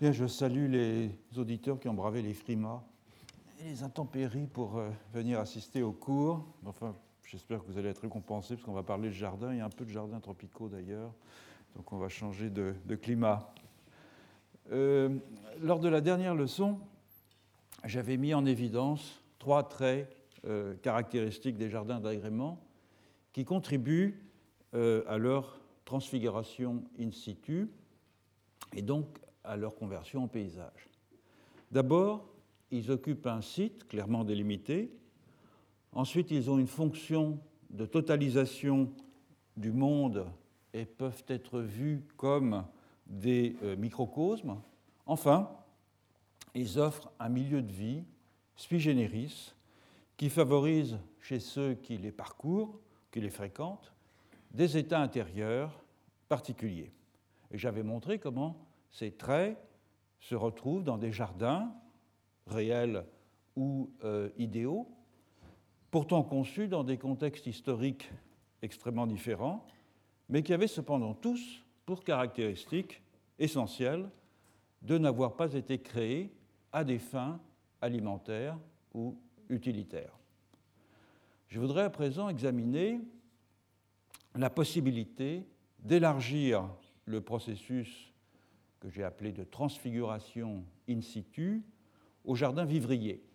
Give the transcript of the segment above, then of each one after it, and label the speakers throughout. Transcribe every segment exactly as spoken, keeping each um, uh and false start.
Speaker 1: Bien, je salue les auditeurs qui ont bravé les frimas et les intempéries pour euh, venir assister au cours. Enfin, j'espère que vous allez être récompensés parce qu'on va parler de jardin. Il y a un peu de jardins tropicaux d'ailleurs, donc on va changer de, de climat. Euh, lors de la dernière leçon, j'avais mis en évidence trois traits euh, caractéristiques des jardins d'agrément qui contribuent euh, à leur transfiguration in situ et donc à leur conversion en paysage. D'abord, ils occupent un site clairement délimité. Ensuite, ils ont une fonction de totalisation du monde et peuvent être vus comme des euh, microcosmes. Enfin, ils offrent un milieu de vie sui generis qui favorise chez ceux qui les parcourent, qui les fréquentent, des états intérieurs particuliers. Et j'avais montré comment ces traits se retrouvent dans des jardins réels ou euh, idéaux, pourtant conçus dans des contextes historiques extrêmement différents, mais qui avaient cependant tous pour caractéristique essentielle de n'avoir pas été créés à des fins alimentaires ou utilitaires. Je voudrais à présent examiner la possibilité d'élargir le processus que j'ai appelé de transfiguration in situ au jardin vivrier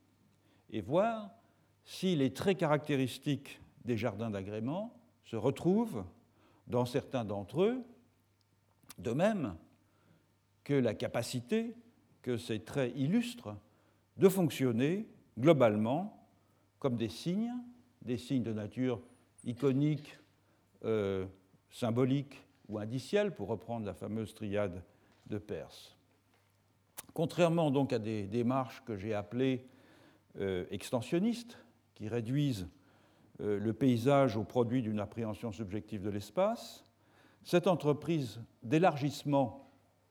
Speaker 1: et voir si les traits caractéristiques des jardins d'agrément se retrouvent dans certains d'entre eux, de même que la capacité que ces traits illustrent de fonctionner globalement comme des signes, des signes de nature iconique, euh, symbolique ou indicielle, pour reprendre la fameuse triade de Peirce. Contrairement donc à des démarches que j'ai appelées euh, extensionnistes, qui réduisent euh, le paysage au produit d'une appréhension subjective de l'espace, cette entreprise d'élargissement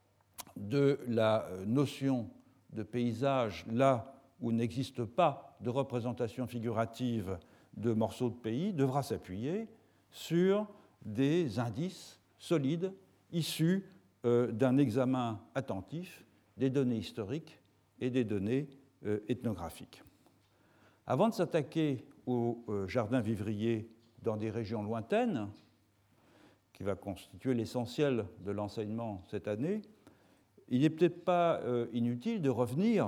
Speaker 1: de la notion de paysage là où n'existe pas de représentation figurative de morceaux de pays devra s'appuyer sur des indices solides issus euh, d'un examen attentif des données historiques et des données euh, ethnographiques. Avant de s'attaquer aux euh, jardins vivriers dans des régions lointaines, qui va constituer l'essentiel de l'enseignement cette année, il n'est peut-être pas euh, inutile de revenir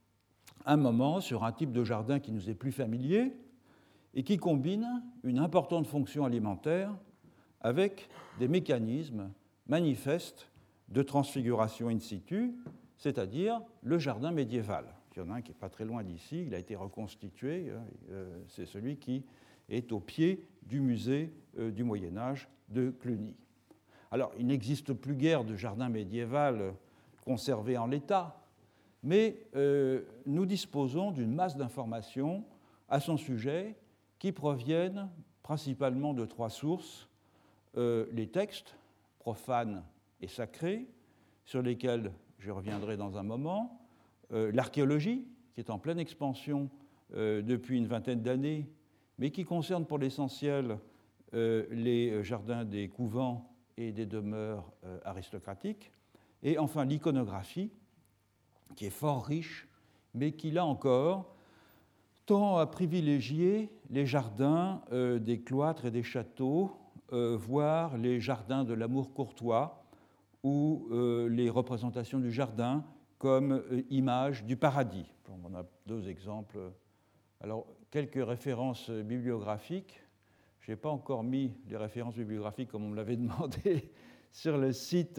Speaker 1: un moment sur un type de jardin qui nous est plus familier et qui combine une importante fonction alimentaire avec des mécanismes manifestes de transfiguration in situ, c'est-à-dire le jardin médiéval. Il y en a un qui n'est pas très loin d'ici, il a été reconstitué, euh, c'est celui qui est au pied du musée euh, du Moyen-Âge de Cluny. Alors, il n'existe plus guère de jardin médiéval conservé en l'état, mais euh, nous disposons d'une masse d'informations à son sujet qui proviennent principalement de trois sources, euh, les textes profanes et sacrés, sur lesquels je reviendrai dans un moment, euh, l'archéologie, qui est en pleine expansion euh, depuis une vingtaine d'années, mais qui concerne pour l'essentiel euh, les jardins des couvents et des demeures euh, aristocratiques, et enfin l'iconographie, qui est fort riche, mais qui, là encore, tend à privilégier les jardins euh, des cloîtres et des châteaux, euh, voire les jardins de l'amour courtois, ou euh, les représentations du jardin comme euh, image du paradis. On a deux exemples. Alors, quelques références bibliographiques. Je n'ai pas encore mis les références bibliographiques comme on me l'avait demandé sur le site,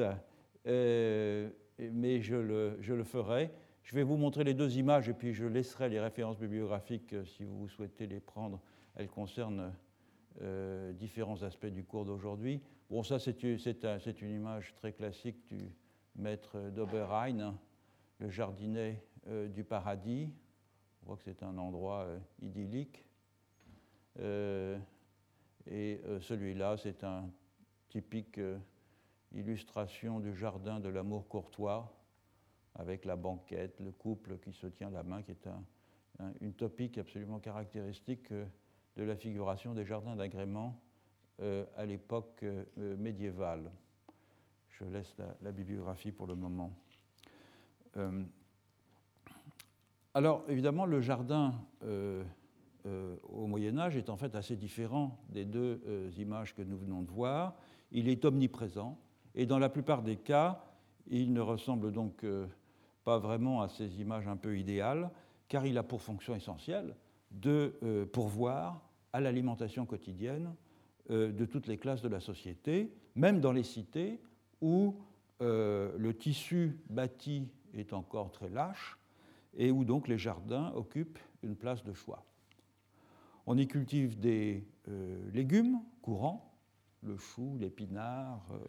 Speaker 1: euh, mais je le, je le ferai. Je vais vous montrer les deux images et puis je laisserai les références bibliographiques si vous souhaitez les prendre. Elles concernent euh, différents aspects du cours d'aujourd'hui. Bon, ça, c'est, c'est, un, c'est une image très classique du maître d'Oberrhein, le jardinet euh, du paradis. On voit que c'est un endroit euh, idyllique. Euh, et euh, celui-là, c'est un typique euh, illustration du jardin de l'amour courtois, avec la banquette, le couple qui se tient la main, qui est un, un, une topique absolument caractéristique euh, de la figuration des jardins d'agrément euh, à l'époque euh, médiévale. Je laisse la, la bibliographie pour le moment. Euh, alors, évidemment, le jardin euh, euh, au Moyen-Âge est en fait assez différent des deux euh, images que nous venons de voir. Il est omniprésent, et dans la plupart des cas, il ne ressemble donc euh, pas vraiment à ces images un peu idéales, car il a pour fonction essentielle de euh, pourvoir à l'alimentation quotidienne euh, de toutes les classes de la société, même dans les cités où euh, le tissu bâti est encore très lâche et où donc les jardins occupent une place de choix. On y cultive des euh, légumes courants, le chou, l'épinard, euh,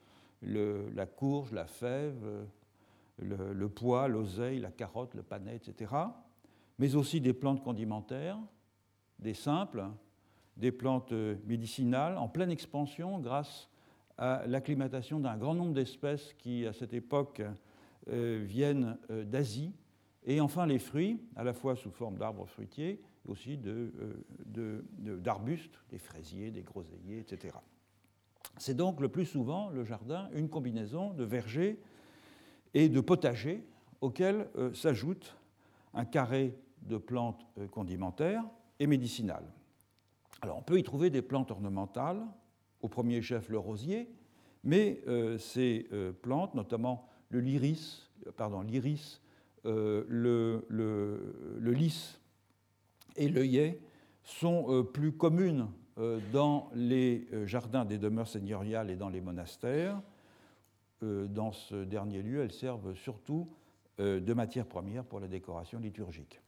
Speaker 1: le, la courge, la fève, euh, le, le pois, l'oseille, la carotte, le panais, et cetera, mais aussi des plantes condimentaires, des simples, des plantes médicinales en pleine expansion grâce à l'acclimatation d'un grand nombre d'espèces qui, à cette époque, euh, viennent euh, d'Asie, et enfin les fruits, à la fois sous forme d'arbres fruitiers, et aussi de, euh, de, de, d'arbustes, des fraisiers, des groseilliers, et cetera. C'est donc le plus souvent, le jardin, une combinaison de vergers et de potagers auxquels euh, s'ajoute un carré de plantes euh, condimentaires et médicinales. Alors, on peut y trouver des plantes ornementales, au premier chef le rosier, mais euh, ces euh, plantes, notamment le l'iris, pardon, l'iris, euh, le, le, le lys et l'œillet, sont euh, plus communes euh, dans les euh, jardins des demeures seigneuriales et dans les monastères. Euh, dans ce dernier lieu, elles servent surtout euh, de matière première pour la décoration liturgique.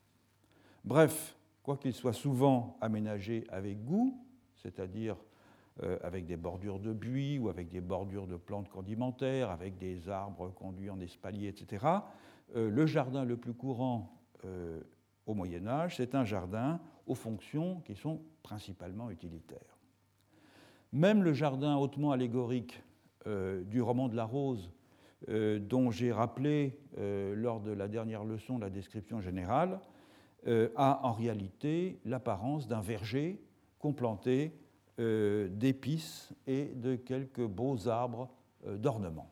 Speaker 1: Bref, quoiqu'il soit souvent aménagé avec goût, c'est-à-dire euh, avec des bordures de buis ou avec des bordures de plantes condimentaires, avec des arbres conduits en espalier, et cetera, euh, le jardin le plus courant euh, au Moyen-Âge, c'est un jardin aux fonctions qui sont principalement utilitaires. Même le jardin hautement allégorique euh, du roman de la Rose, euh, dont j'ai rappelé euh, lors de la dernière leçon la description générale, Euh, a en réalité l'apparence d'un verger complanté euh, d'épices et de quelques beaux arbres euh, d'ornement.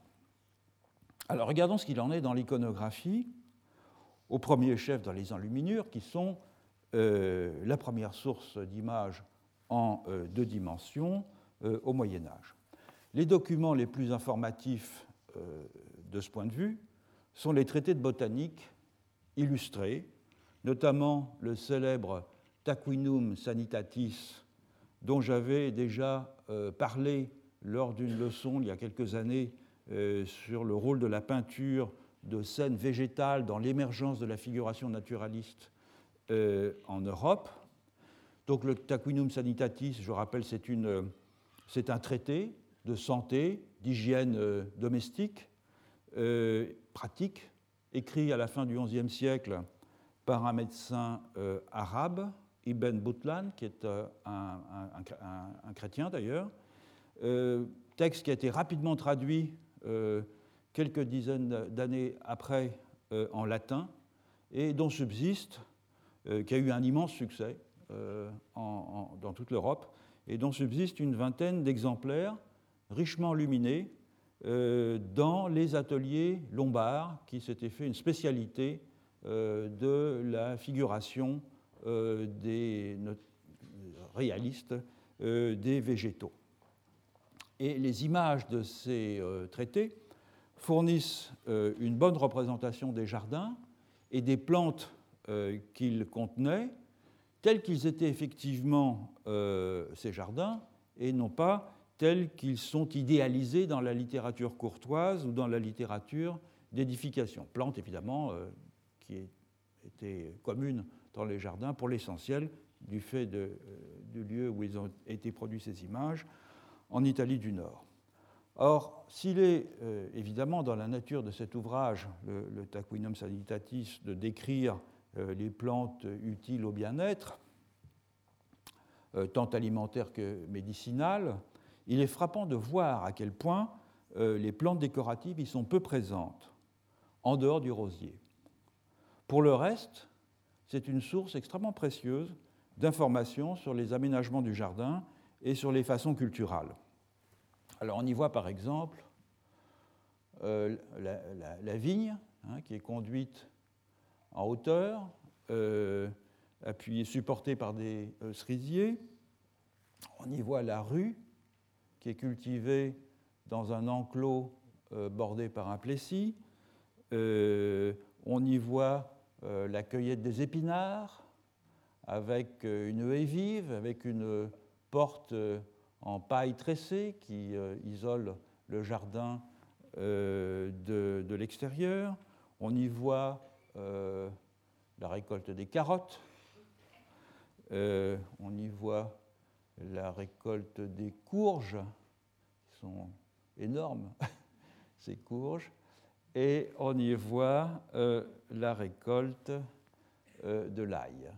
Speaker 1: Alors regardons ce qu'il en est dans l'iconographie, au premier chef dans les enluminures, qui sont euh, la première source d'images en euh, deux dimensions euh, au Moyen-Âge. Les documents les plus informatifs euh, de ce point de vue sont les traités de botanique illustrés, notamment le célèbre Taquinum Sanitatis, dont j'avais déjà euh, parlé lors d'une leçon il y a quelques années euh, sur le rôle de la peinture de scènes végétales dans l'émergence de la figuration naturaliste euh, en Europe. Donc le Taquinum Sanitatis, je rappelle, c'est, une, c'est un traité de santé, d'hygiène euh, domestique, euh, pratique, écrit à la fin du onzième siècle par un médecin euh, arabe, Ibn Butlan, qui est euh, un, un, un, un chrétien d'ailleurs, euh, texte qui a été rapidement traduit euh, quelques dizaines d'années après euh, en latin, et dont subsiste, euh, qui a eu un immense succès euh, en, en, dans toute l'Europe, et dont subsiste une vingtaine d'exemplaires richement illuminés euh, dans les ateliers lombards, qui s'étaient fait une spécialité de la figuration des réalistes des végétaux. Et les images de ces traités fournissent une bonne représentation des jardins et des plantes qu'ils contenaient, tels qu'ils étaient effectivement ces jardins, et non pas tels qu'ils sont idéalisés dans la littérature courtoise ou dans la littérature d'édification. Plantes, évidemment, qui étaient communes dans les jardins, pour l'essentiel, du fait de, euh, du lieu où ils ont été produits ces images, en Italie du Nord. Or, s'il est euh, évidemment dans la nature de cet ouvrage, le, le Taquinum Sanitatis, de décrire euh, les plantes utiles au bien-être, euh, tant alimentaires que médicinales, il est frappant de voir à quel point euh, les plantes décoratives y sont peu présentes, en dehors du rosier. Pour le reste, c'est une source extrêmement précieuse d'informations sur les aménagements du jardin et sur les façons culturales. Alors on y voit par exemple euh, la, la, la vigne, hein, qui est conduite en hauteur, euh, appuyée, supportée par des euh, cerisiers. On y voit la rue, qui est cultivée dans un enclos euh, bordé par un plessis. Euh, on y voit euh, la cueillette des épinards, avec euh, une haie vive, avec une porte euh, en paille tressée qui euh, isole le jardin euh, de, de l'extérieur. On y voit euh, la récolte des carottes. Euh, on y voit la récolte des courges, qui sont énormes, ces courges. Et on y voit euh, la récolte euh, de l'ail.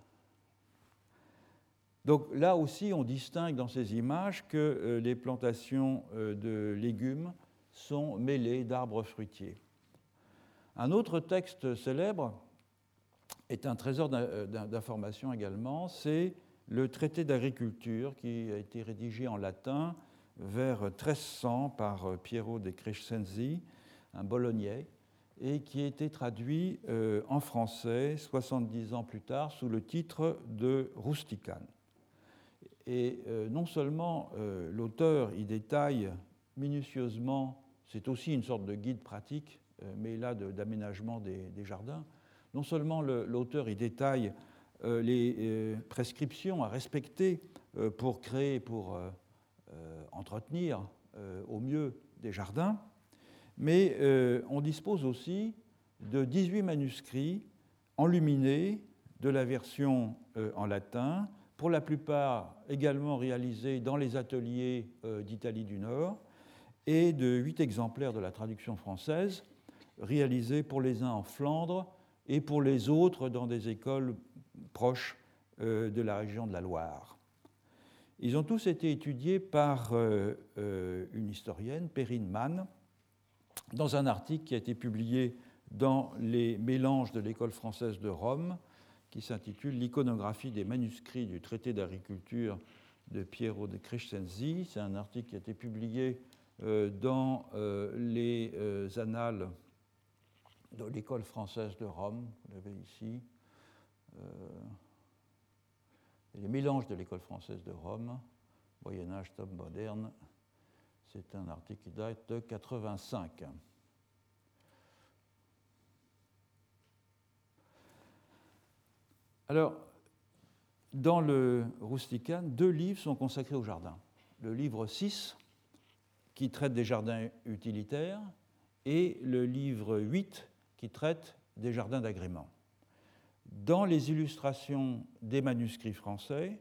Speaker 1: Donc là aussi, on distingue dans ces images que euh, les plantations euh, de légumes sont mêlées d'arbres fruitiers. Un autre texte célèbre est un trésor d'information également, c'est le traité d'agriculture qui a été rédigé en latin vers treize cents par Piero de Crescenzi, un Bolognais, et qui a été traduit euh, en français soixante-dix ans plus tard sous le titre de Rusticane. Et euh, non seulement euh, l'auteur y détaille minutieusement, c'est aussi une sorte de guide pratique, euh, mais là de, d'aménagement des, des jardins, non seulement le, l'auteur y détaille euh, les euh, prescriptions à respecter euh, pour créer, pour euh, euh, entretenir euh, au mieux des jardins, mais euh, on dispose aussi de dix-huit manuscrits enluminés de la version euh, en latin, pour la plupart également réalisés dans les ateliers euh, d'Italie du Nord, et de huit exemplaires de la traduction française, réalisés pour les uns en Flandre et pour les autres dans des écoles proches euh, de la région de la Loire. Ils ont tous été étudiés par euh, euh, une historienne, Perrine Mann, dans un article qui a été publié dans les mélanges de l'École française de Rome, qui s'intitule « L'iconographie des manuscrits du traité d'agriculture de Piero de Crescenzi ». C'est un article qui a été publié euh, dans euh, les euh, annales de l'École française de Rome, vous l'avez ici, euh, les mélanges de l'École française de Rome, Moyen-Âge, temps moderne. C'est un article qui date de quatre-vingt-cinq. Alors, dans le Rusticane, deux livres sont consacrés au jardin. Le livre six, qui traite des jardins utilitaires, et le livre huit, qui traite des jardins d'agrément. Dans les illustrations des manuscrits français,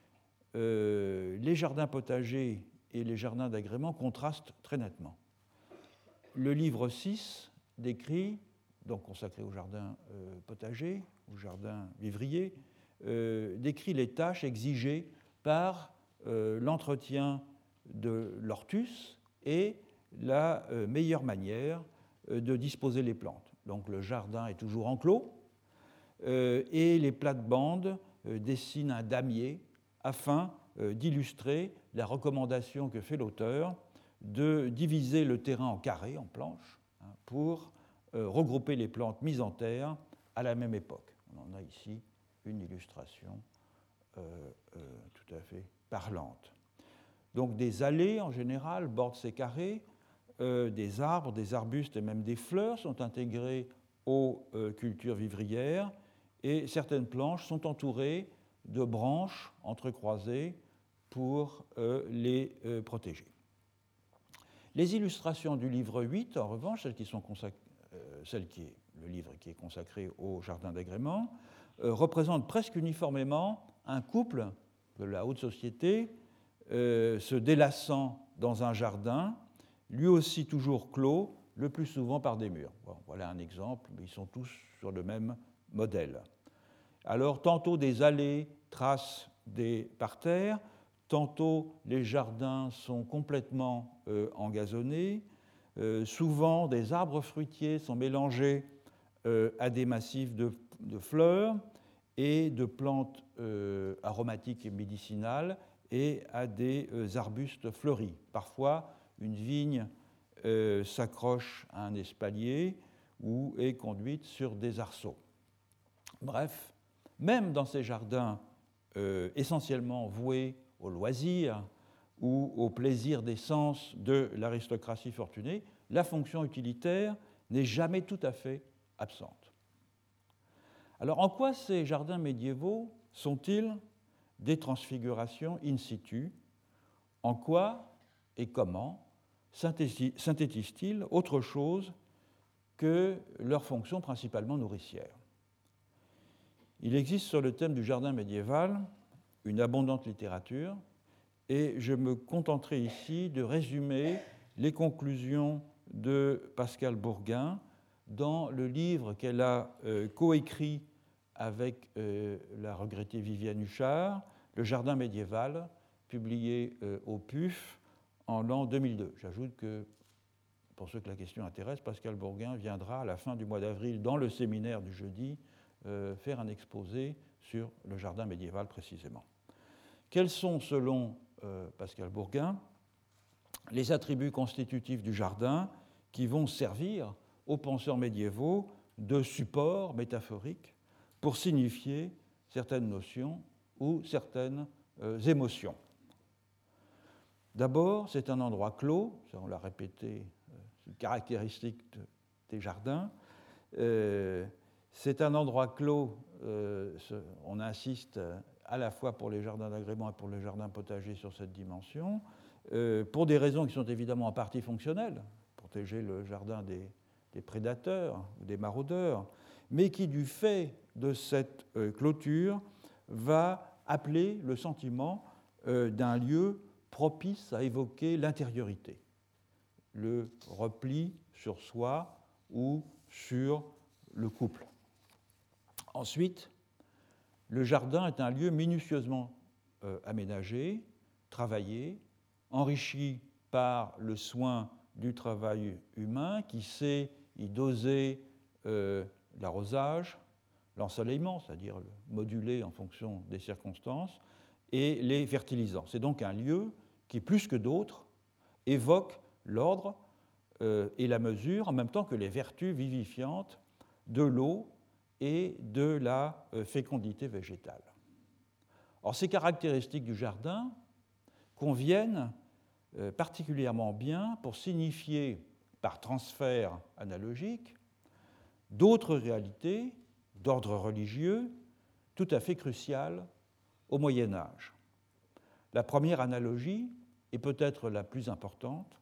Speaker 1: euh, les jardins potagers et les jardins d'agrément contrastent très nettement. Le livre six décrit, donc consacré aux jardins euh, potagers, aux jardins vivriers, euh, décrit les tâches exigées par euh, l'entretien de l'ortus et la euh, meilleure manière euh, de disposer les plantes. Donc le jardin est toujours enclos euh, et les plates-bandes euh, dessinent un damier afin euh, d'illustrer la recommandation que fait l'auteur de diviser le terrain en carrés, en planches, hein, pour euh, regrouper les plantes mises en terre à la même époque. On en a ici une illustration euh, euh, tout à fait parlante. Donc des allées, en général, bordent ces carrés. Euh, des arbres, des arbustes et même des fleurs sont intégrés aux euh, cultures vivrières et certaines planches sont entourées de branches entrecroisées pour euh, les euh, protéger. Les illustrations du livre huit, en revanche, celles qui sont consacrées, euh, celle qui est le livre qui est consacré au jardin d'agrément, euh, représentent presque uniformément un couple de la haute société euh, se délaçant dans un jardin, lui aussi toujours clos, le plus souvent par des murs. Bon, voilà un exemple, mais ils sont tous sur le même modèle. Alors, tantôt des allées tracent des parterres, tantôt les jardins sont complètement euh, engazonnés, euh, souvent des arbres fruitiers sont mélangés euh, à des massifs de, de fleurs et de plantes euh, aromatiques et médicinales et à des euh, arbustes fleuris. Parfois, une vigne euh, s'accroche à un espalier ou est conduite sur des arceaux. Bref, même dans ces jardins euh, essentiellement voués au loisir ou au plaisir des sens de l'aristocratie fortunée, la fonction utilitaire n'est jamais tout à fait absente. Alors, en quoi ces jardins médiévaux sont-ils des transfigurations in situ? En quoi et comment synthétisent-ils autre chose que leur fonction principalement nourricière? Il existe sur le thème du jardin médiéval une abondante littérature, et je me contenterai ici de résumer les conclusions de Pascale Bourgain dans le livre qu'elle a euh, coécrit avec euh, la regrettée Viviane Huchard, Le jardin médiéval, publié euh, au P U F en l'an deux mille deux. J'ajoute que, pour ceux que la question intéresse, Pascale Bourgain viendra à la fin du mois d'avril dans le séminaire du jeudi euh, faire un exposé sur le jardin médiéval précisément. Quels sont, selon euh, Pascale Bourgain, les attributs constitutifs du jardin qui vont servir aux penseurs médiévaux de support métaphorique pour signifier certaines notions ou certaines euh, émotions? D'abord, c'est un endroit clos, ça on l'a répété, c'est une caractéristique de, des jardins. Euh, c'est un endroit clos, euh, on insiste à la fois pour les jardins d'agrément et pour les jardins potagers sur cette dimension, euh, pour des raisons qui sont évidemment en partie fonctionnelles, protéger le jardin des, des prédateurs ou des maraudeurs, mais qui, du fait de cette euh, clôture, va appeler le sentiment euh, d'un lieu propice à évoquer l'intériorité, le repli sur soi ou sur le couple. Ensuite, le jardin est un lieu minutieusement euh, aménagé, travaillé, enrichi par le soin du travail humain qui sait y doser euh, l'arrosage, l'ensoleillement, c'est-à-dire le moduler en fonction des circonstances, et les fertilisants. C'est donc un lieu qui, plus que d'autres, évoque l'ordre euh, et la mesure, en même temps que les vertus vivifiantes de l'eau et de la euh, fécondité végétale. Or, ces caractéristiques du jardin conviennent euh, particulièrement bien pour signifier, par transfert analogique, d'autres réalités d'ordre religieux tout à fait cruciales au Moyen Âge. La première analogie, et peut-être la plus importante,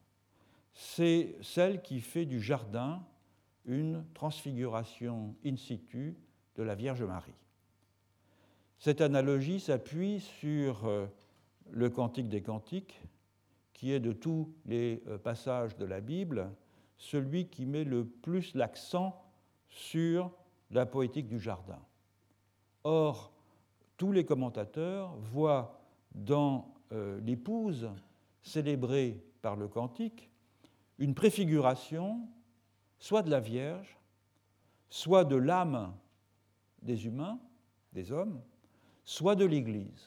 Speaker 1: c'est celle qui fait du jardin une transfiguration in situ de la Vierge Marie. Cette analogie s'appuie sur le Cantique des Cantiques, qui est de tous les passages de la Bible celui qui met le plus l'accent sur la poétique du jardin. Or, tous les commentateurs voient dans euh, l'épouse célébrée par le cantique une préfiguration soit de la Vierge, soit de l'âme des humains, des hommes, soit de l'Église.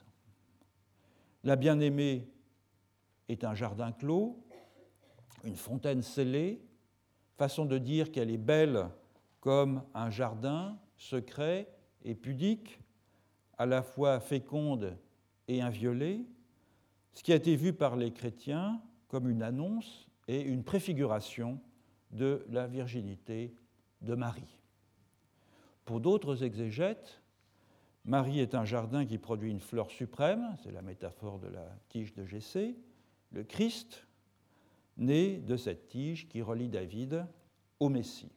Speaker 1: La bien-aimée est un jardin clos, une fontaine scellée, façon de dire qu'elle est belle comme un jardin secret et pudique, à la fois féconde et inviolée, ce qui a été vu par les chrétiens comme une annonce et une préfiguration de la virginité de Marie. Pour d'autres exégètes, Marie est un jardin qui produit une fleur suprême, c'est la métaphore de la tige de Jessé, le Christ, né de cette tige qui relie David au Messie.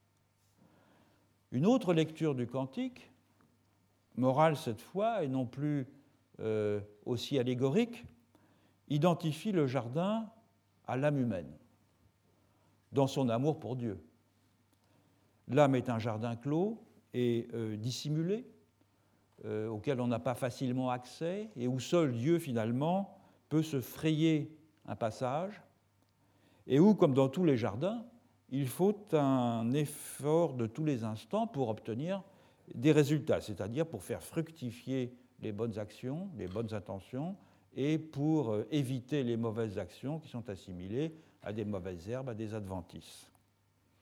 Speaker 1: Une autre lecture du cantique, morale cette fois, et non plus euh, aussi allégorique, identifie le jardin à l'âme humaine, dans son amour pour Dieu. L'âme est un jardin clos et euh, dissimulé, euh, auquel on n'a pas facilement accès, et où seul Dieu, finalement, peut se frayer un passage, et où, comme dans tous les jardins, il faut un effort de tous les instants pour obtenir des résultats, c'est-à-dire pour faire fructifier les bonnes actions, les bonnes intentions, et pour éviter les mauvaises actions qui sont assimilées à des mauvaises herbes, à des adventices.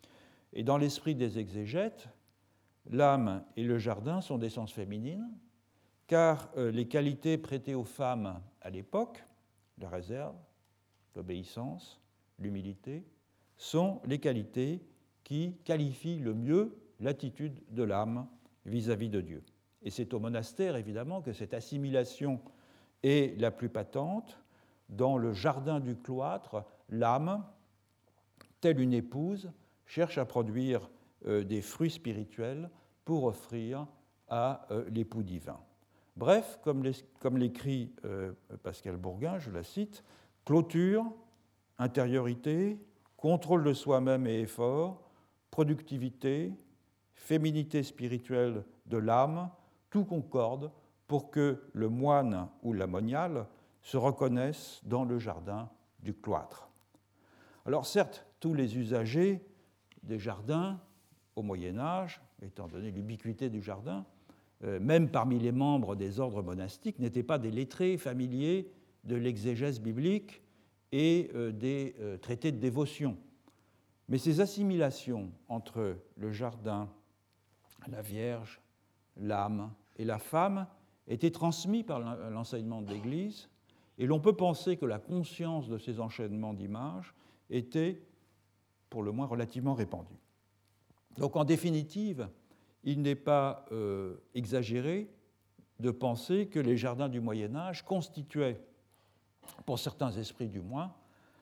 Speaker 1: Et dans l'esprit des exégètes, l'âme et le jardin sont d'essence féminine, car euh, les qualités prêtées aux femmes à l'époque, la réserve, l'obéissance, l'humilité, sont les qualités qui qualifient le mieux l'attitude de l'âme vis-à-vis de Dieu. Et c'est au monastère, évidemment, que cette assimilation est la plus patente. Dans le jardin du cloître, l'âme, telle une épouse, cherche à produire euh, des fruits spirituels pour offrir à euh, l'époux divin. Bref, comme, les, comme l'écrit euh, Pascal Bourgain, je la cite, clôture, intériorité, contrôle de soi-même et effort, productivité, féminité spirituelle de l'âme, tout concorde pour que le moine ou la moniale se reconnaissent dans le jardin du cloître. Alors certes, tous les usagers des jardins au Moyen-Âge, étant donné l'ubiquité du jardin, euh, même parmi les membres des ordres monastiques, n'étaient pas des lettrés familiers de l'exégèse biblique et euh, des euh, traités de dévotion. Mais ces assimilations entre le jardin, la Vierge, l'âme et la femme étaient transmises par l'enseignement de l'Église, et l'on peut penser que la conscience de ces enchaînements d'images était, pour le moins, relativement répandue. Donc, en définitive, il n'est pas euh, exagéré de penser que les jardins du Moyen-Âge constituaient, pour certains esprits du moins,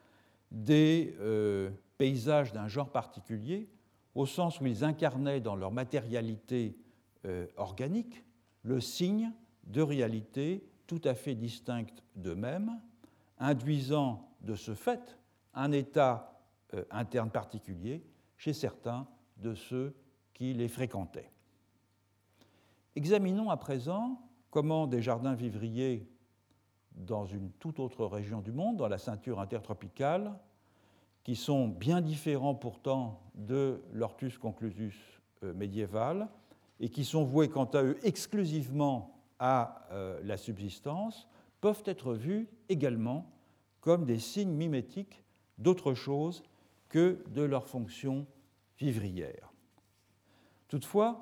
Speaker 1: des euh, paysages d'un genre particulier, au sens où ils incarnaient dans leur matérialité euh, organique le signe de réalités tout à fait distinctes d'eux-mêmes, induisant de ce fait un état euh, interne particulier chez certains de ceux qui les fréquentaient. Examinons à présent comment des jardins vivriers dans une toute autre région du monde, dans la ceinture intertropicale, qui sont bien différents pourtant de l'Hortus conclusus médiéval et qui sont voués quant à eux exclusivement à euh, la subsistance, peuvent être vus également comme des signes mimétiques d'autre chose que de leur fonction vivrière. Toutefois,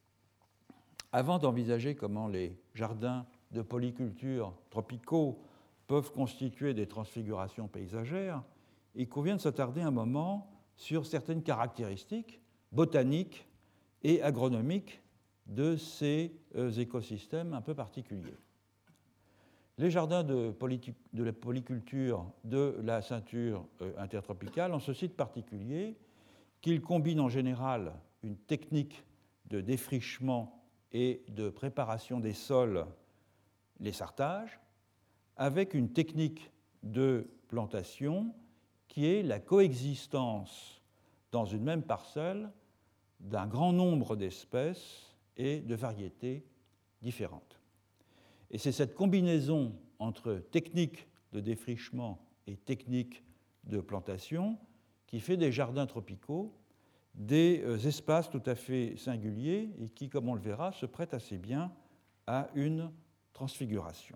Speaker 1: avant d'envisager comment les jardins de polyculture tropicaux peuvent constituer des transfigurations paysagères, il convient de s'attarder un moment sur certaines caractéristiques botaniques et agronomiques de ces écosystèmes un peu particuliers. Les jardins de, politi- de la polyculture de la ceinture intertropicale ont ceci de particulier qu'ils combinent en général une technique de défrichement et de préparation des sols, les sartages, avec une technique de plantation qui est la coexistence dans une même parcelle d'un grand nombre d'espèces et de variétés différentes. Et c'est cette combinaison entre technique de défrichement et technique de plantation qui fait des jardins tropicaux des espaces tout à fait singuliers et qui, comme on le verra, se prêtent assez bien à une transfiguration.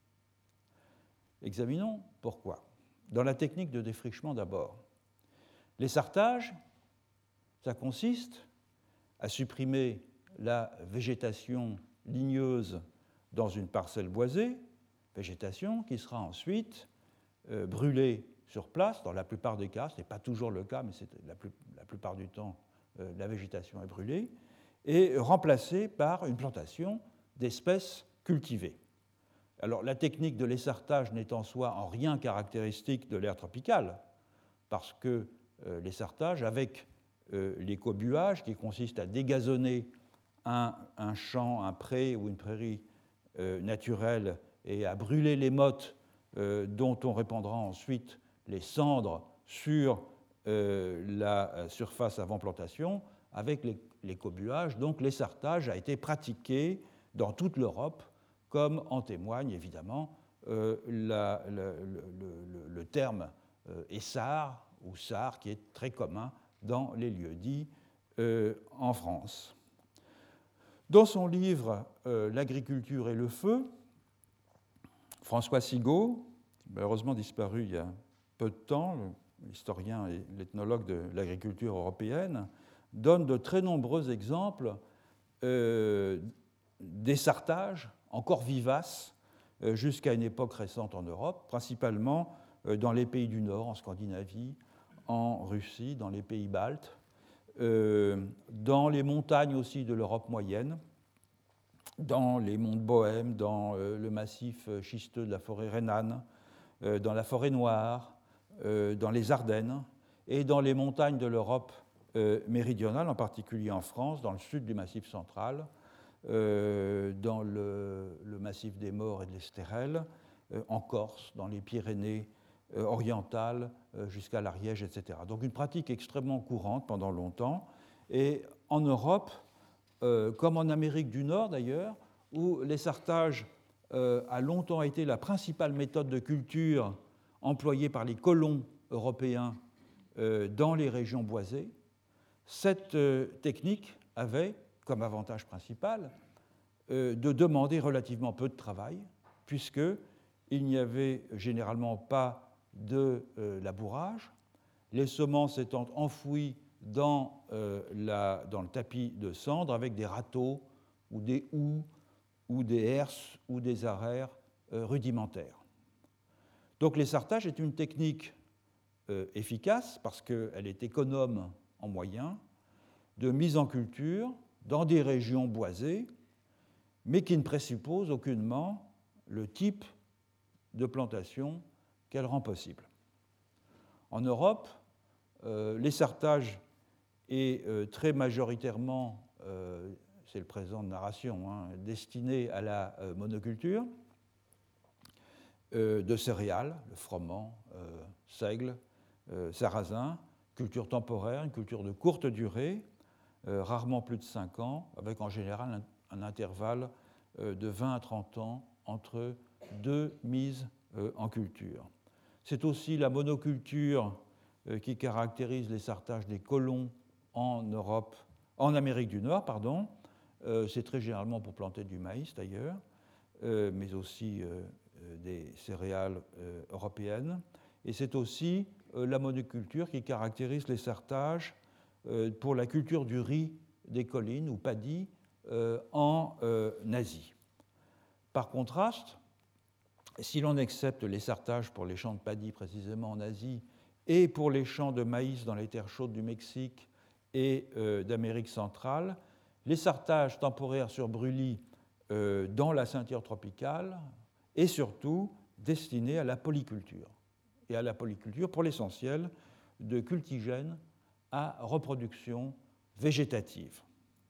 Speaker 1: Examinons pourquoi. Dans la technique de défrichement d'abord. Les sartages, ça consiste à supprimer la végétation ligneuse dans une parcelle boisée, végétation qui sera ensuite euh, brûlée sur place. Dans la plupart des cas, ce n'est pas toujours le cas, mais c'est la, plus, la plupart du temps, euh, la végétation est brûlée, et remplacée par une plantation d'espèces cultivées. Alors, la technique de l'essartage n'est en soi en rien caractéristique de l'ère tropicale, parce que euh, l'essartage, avec euh, l'écobuage, qui consiste à dégazonner un, un champ, un pré ou une prairie euh, naturelle et à brûler les mottes euh, dont on répandra ensuite les cendres sur euh, la surface avant plantation, avec l'écobuage, donc l'essartage a été pratiqué dans toute l'Europe, comme en témoigne évidemment euh, la, la, le, le, le terme euh, essar ou sar, qui est très commun dans les lieux-dits euh, en France. Dans son livre euh, « L'agriculture et le feu », François Sigaud, malheureusement disparu il y a peu de temps, l'historien et l'ethnologue de l'agriculture européenne, donne de très nombreux exemples euh, d'essartages encore vivaces euh, jusqu'à une époque récente en Europe, principalement euh, dans les pays du Nord, en Scandinavie, en Russie, dans les pays baltes, euh, dans les montagnes aussi de l'Europe moyenne, dans les monts de Bohême, dans euh, le massif schisteux de la forêt rhénane, euh, dans la forêt noire, euh, dans les Ardennes et dans les montagnes de l'Europe euh, méridionale, en particulier en France, dans le sud du massif central, euh, dans le, le massif des Maures et de l'Estérel, euh, en Corse, dans les Pyrénées euh, orientales euh, jusqu'à l'Ariège, et cetera. Donc une pratique extrêmement courante pendant longtemps. Et en Europe, Euh, comme en Amérique du Nord d'ailleurs, où l'essartage euh, a longtemps été la principale méthode de culture employée par les colons européens euh, dans les régions boisées, cette euh, technique avait comme avantage principal euh, de demander relativement peu de travail, puisqu'il n'y avait généralement pas de euh, labourage, les semences étant enfouies Dans, euh, la, dans le tapis de cendre avec des râteaux ou des houes ou des herses ou des araires euh, rudimentaires. Donc l'essartage est une technique euh, efficace parce qu'elle est économe en moyens de mise en culture dans des régions boisées, mais qui ne présuppose aucunement le type de plantation qu'elle rend possible. En Europe, euh, l'essartage est euh, très majoritairement, euh, c'est le présent de narration, hein, destiné à la euh, monoculture euh, de céréales, le froment, euh, seigle, euh, sarrasin, culture temporaire, une culture de courte durée, euh, rarement plus de cinq ans, avec en général un, un intervalle euh, de vingt à trente ans entre deux mises euh, en culture. C'est aussi la monoculture euh, qui caractérise l'essartage des colons en Europe, en Amérique du Nord, pardon. Euh, c'est très généralement pour planter du maïs d'ailleurs, euh, mais aussi euh, des céréales euh, européennes. Et c'est aussi euh, la monoculture qui caractérise l'essartage euh, pour la culture du riz des collines ou paddy euh, en euh, Asie. Par contraste, si l'on accepte l'essartage pour les champs de paddy précisément en Asie et pour les champs de maïs dans les terres chaudes du Mexique et euh, d'Amérique centrale, l'essartage temporaire sur brûlis euh, dans la ceinture tropicale est surtout destiné à la polyculture, et à la polyculture pour l'essentiel de cultigènes à reproduction végétative.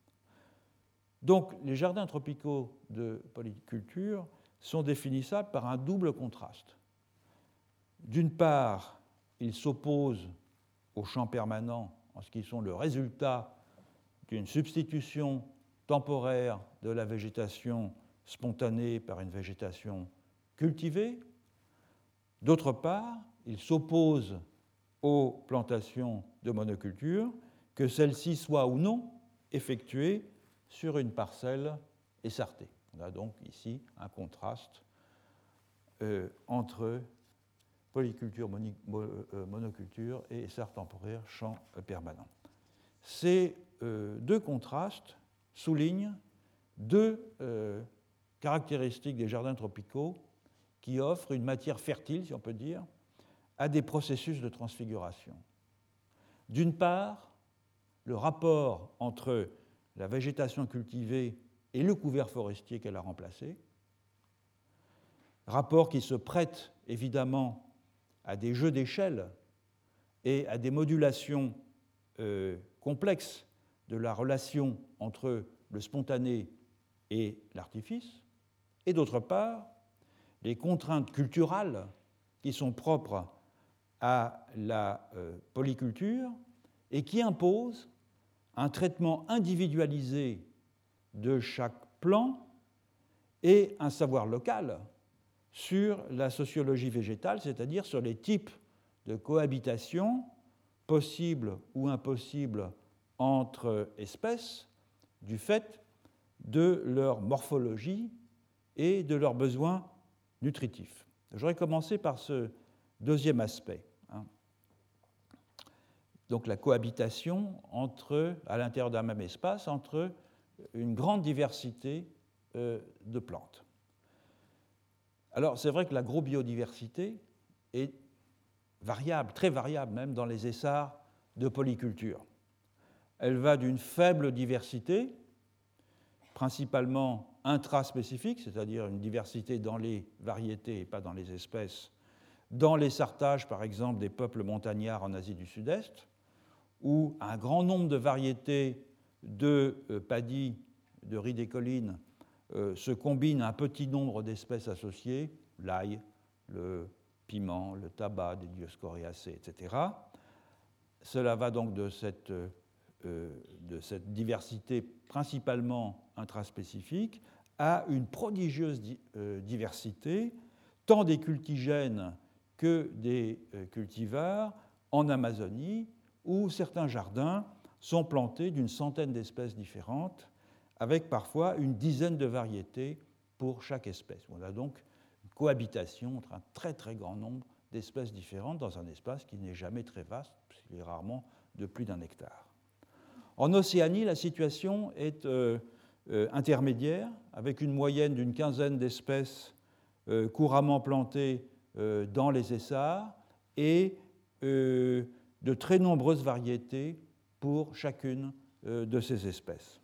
Speaker 1: Donc les jardins tropicaux de polyculture sont définissables par un double contraste. D'une part, ils s'opposent aux champs permanents en ce qui sont le résultat d'une substitution temporaire de la végétation spontanée par une végétation cultivée. D'autre part, ils s'opposent aux plantations de monoculture, que celles-ci soient ou non effectuées sur une parcelle essartée. On a donc ici un contraste euh, entre polyculture, moni, euh, monoculture et essart temporaire, champ euh, permanent. Ces euh, deux contrastes soulignent deux euh, caractéristiques des jardins tropicaux qui offrent une matière fertile, si on peut dire, à des processus de transfiguration. D'une part, le rapport entre la végétation cultivée et le couvert forestier qu'elle a remplacé, rapport qui se prête évidemment à des jeux d'échelle et à des modulations euh, complexes de la relation entre le spontané et l'artifice, et d'autre part, les contraintes culturales qui sont propres à la euh, polyculture et qui imposent un traitement individualisé de chaque plan et un savoir local sur la sociologie végétale, c'est-à-dire sur les types de cohabitation possibles ou impossibles entre espèces du fait de leur morphologie et de leurs besoins nutritifs. J'aurais commencé par ce deuxième aspect. donc la cohabitation entre, à l'intérieur d'un même espace entre une grande diversité euh, de plantes. Alors c'est vrai que l'agrobiodiversité est variable, très variable même dans les essarts de polyculture. Elle va d'une faible diversité, principalement intraspécifique, c'est-à-dire une diversité dans les variétés et pas dans les espèces, dans les sartages par exemple des peuples montagnards en Asie du Sud-Est, où un grand nombre de variétés de euh, paddy, de riz des collines, euh, se combinent à un petit nombre d'espèces associées, l'ail, le piment, le tabac, des Dioscoriacées, et cetera. Cela va donc de cette, euh, de cette diversité principalement intraspécifique à une prodigieuse di- euh, diversité, tant des cultigènes que des euh, cultivars en Amazonie, où certains jardins sont plantés d'une centaine d'espèces différentes, avec parfois une dizaine de variétés pour chaque espèce. On a donc une cohabitation entre un très très grand nombre d'espèces différentes dans un espace qui n'est jamais très vaste, puisqu'il est rarement de plus d'un hectare. En Océanie, la situation est euh, euh, intermédiaire, avec une moyenne d'une quinzaine d'espèces euh, couramment plantées euh, dans les essarts et euh, de très nombreuses variétés pour chacune euh, de ces espèces.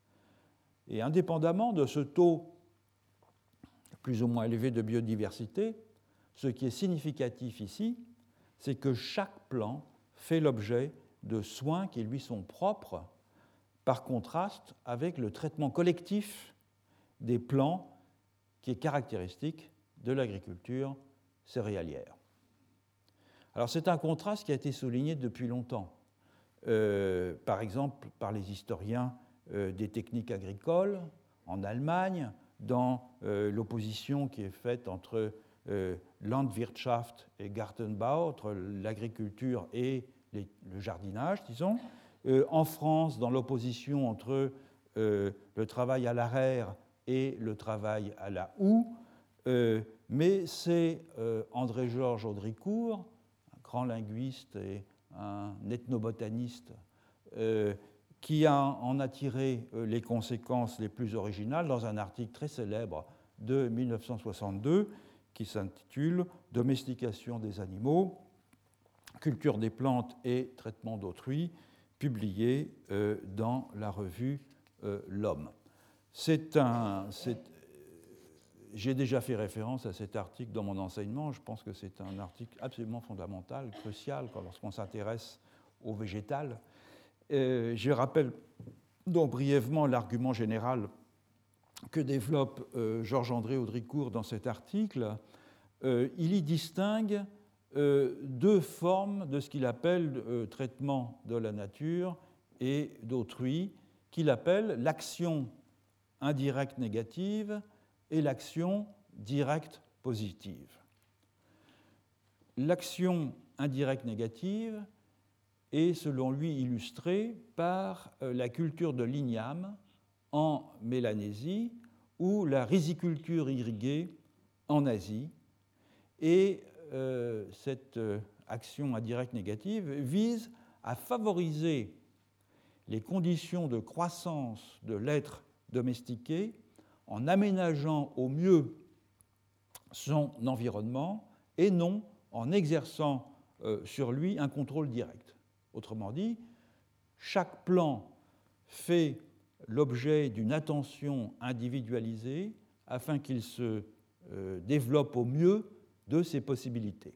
Speaker 1: Et indépendamment de ce taux plus ou moins élevé de biodiversité, ce qui est significatif ici, c'est que chaque plant fait l'objet de soins qui lui sont propres, par contraste avec le traitement collectif des plants qui est caractéristique de l'agriculture céréalière. Alors c'est un contraste qui a été souligné depuis longtemps, euh, par exemple par les historiens euh, des techniques agricoles en Allemagne, dans euh, l'opposition qui est faite entre euh, Landwirtschaft et Gartenbau, entre l'agriculture et les, le jardinage, disons. Euh, en France, dans l'opposition entre euh, le travail à l'arère et le travail à la houe, euh, mais c'est euh, André-Georges Audricourt, un grand linguiste et un ethnobotaniste, euh, qui a, en a tiré euh, les conséquences les plus originales dans un article très célèbre de mille neuf cent soixante-deux qui s'intitule « Domestication des animaux, culture des plantes et traitement d'autrui », publié euh, dans la revue euh, L'Homme. C'est un, c'est, j'ai déjà fait référence à cet article dans mon enseignement. Je pense que c'est un article absolument fondamental, crucial, lorsqu'on s'intéresse au végétal. Euh, je rappelle donc brièvement l'argument général que développe euh, Georges-André Audricourt dans cet article. Euh, il y distingue Euh, deux formes de ce qu'il appelle euh, traitement de la nature et d'autrui, qu'il appelle l'action indirecte négative et l'action directe positive. L'action indirecte négative est, selon lui, illustrée par euh, la culture de l'igname en Mélanésie ou la riziculture irriguée en Asie, et Euh, cette euh, action indirecte négative vise à favoriser les conditions de croissance de l'être domestiqué en aménageant au mieux son environnement et non en exerçant euh, sur lui un contrôle direct. Autrement dit, chaque plan fait l'objet d'une attention individualisée afin qu'il se euh, développe au mieux de ces possibilités.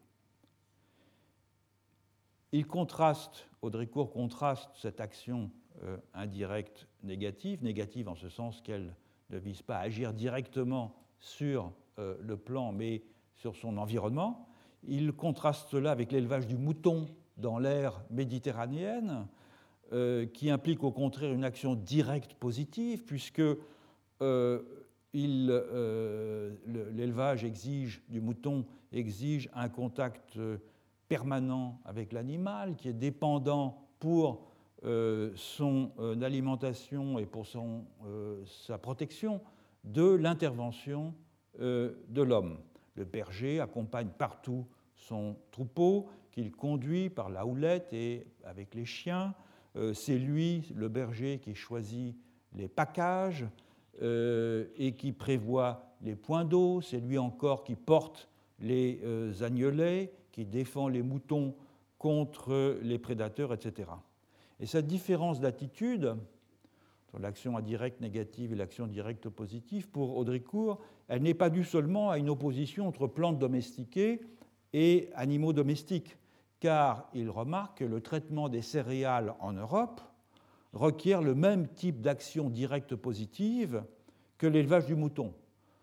Speaker 1: Il contraste, Audricourt contraste cette action euh, indirecte négative, négative en ce sens qu'elle ne vise pas à agir directement sur euh, le plan, mais sur son environnement. Il contraste cela avec l'élevage du mouton dans l'ère méditerranéenne, euh, qui implique au contraire une action directe positive, puisque euh, Il, euh, l'élevage exige, du mouton exige un contact permanent avec l'animal, qui est dépendant pour euh, son euh, alimentation et pour son, euh, sa protection de l'intervention euh, de l'homme. Le berger accompagne partout son troupeau, qu'il conduit par la houlette et avec les chiens. Euh, c'est lui, le berger, qui choisit les packages euh, et qui prévoit les points d'eau. C'est lui encore qui porte les euh, agnelets, qui défend les moutons contre les prédateurs, et cetera. Et cette différence d'attitude sur l'action indirecte négative et l'action directe positive, pour Haudricourt, elle n'est pas due seulement à une opposition entre plantes domestiquées et animaux domestiques, car il remarque que le traitement des céréales en Europe requiert le même type d'action directe positive que l'élevage du mouton.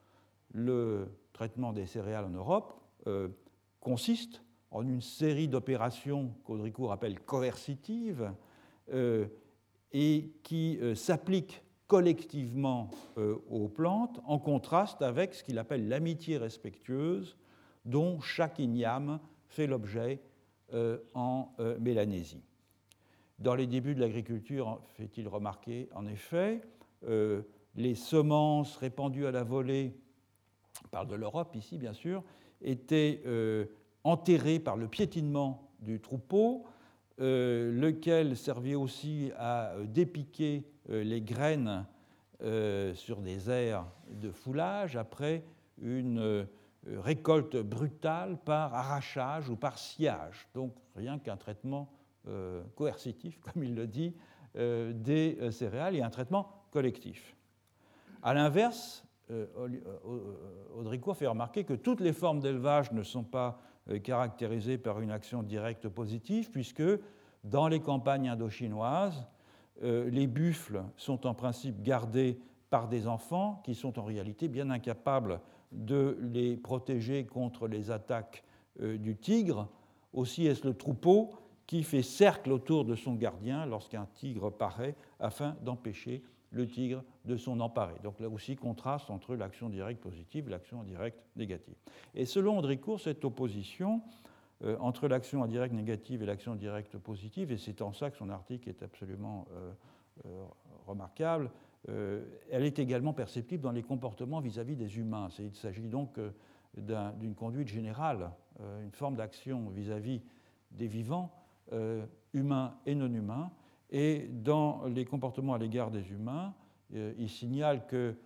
Speaker 1: Le traitement des céréales en Europe euh, consiste en une série d'opérations qu'Haudricourt appelle coercitives euh, et qui euh, s'appliquent collectivement euh, aux plantes, en contraste avec ce qu'il appelle l'amitié respectueuse dont chaque igname fait l'objet euh, en euh, Mélanésie. Dans les débuts de l'agriculture, fait-il remarquer, en effet, euh, les semences répandues à la volée, on parle de l'Europe ici bien sûr, étaient euh, enterrées par le piétinement du troupeau, euh, lequel servait aussi à dépiquer euh, les graines euh, sur des aires de foulage après une euh, récolte brutale par arrachage ou par sciage. Donc rien qu'un traitement euh, coercitif, comme il le dit, euh, des euh, céréales et un traitement collectif. À l'inverse, euh, Haudricourt fait remarquer que toutes les formes d'élevage ne sont pas euh, caractérisées par une action directe positive, puisque dans les campagnes indochinoises, euh, les buffles sont en principe gardés par des enfants qui sont en réalité bien incapables de les protéger contre les attaques euh, du tigre. Aussi est-ce le troupeau qui fait cercle autour de son gardien lorsqu'un tigre paraît afin d'empêcher le tigre de s'en emparer. Donc là aussi, contraste entre l'action directe positive et l'action indirecte négative. Et selon Haudricourt, cette opposition euh, entre l'action indirecte négative et l'action directe positive, et c'est en ça que son article est absolument euh, euh, remarquable, euh, elle est également perceptible dans les comportements vis-à-vis des humains. C'est, il s'agit donc euh, d'un, d'une conduite générale, euh, une forme d'action vis-à-vis des vivants, euh, humains et non humains. Et dans les comportements à l'égard des humains, euh, il signale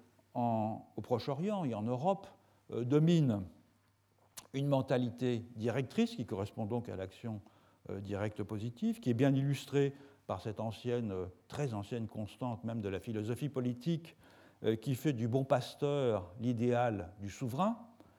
Speaker 1: qu'au Proche-Orient et en Europe euh, domine une mentalité directrice qui correspond donc à l'action euh, directe positive, qui est bien illustrée par cette ancienne, euh, très ancienne constante même de la philosophie politique euh, qui fait du bon pasteur l'idéal du souverain.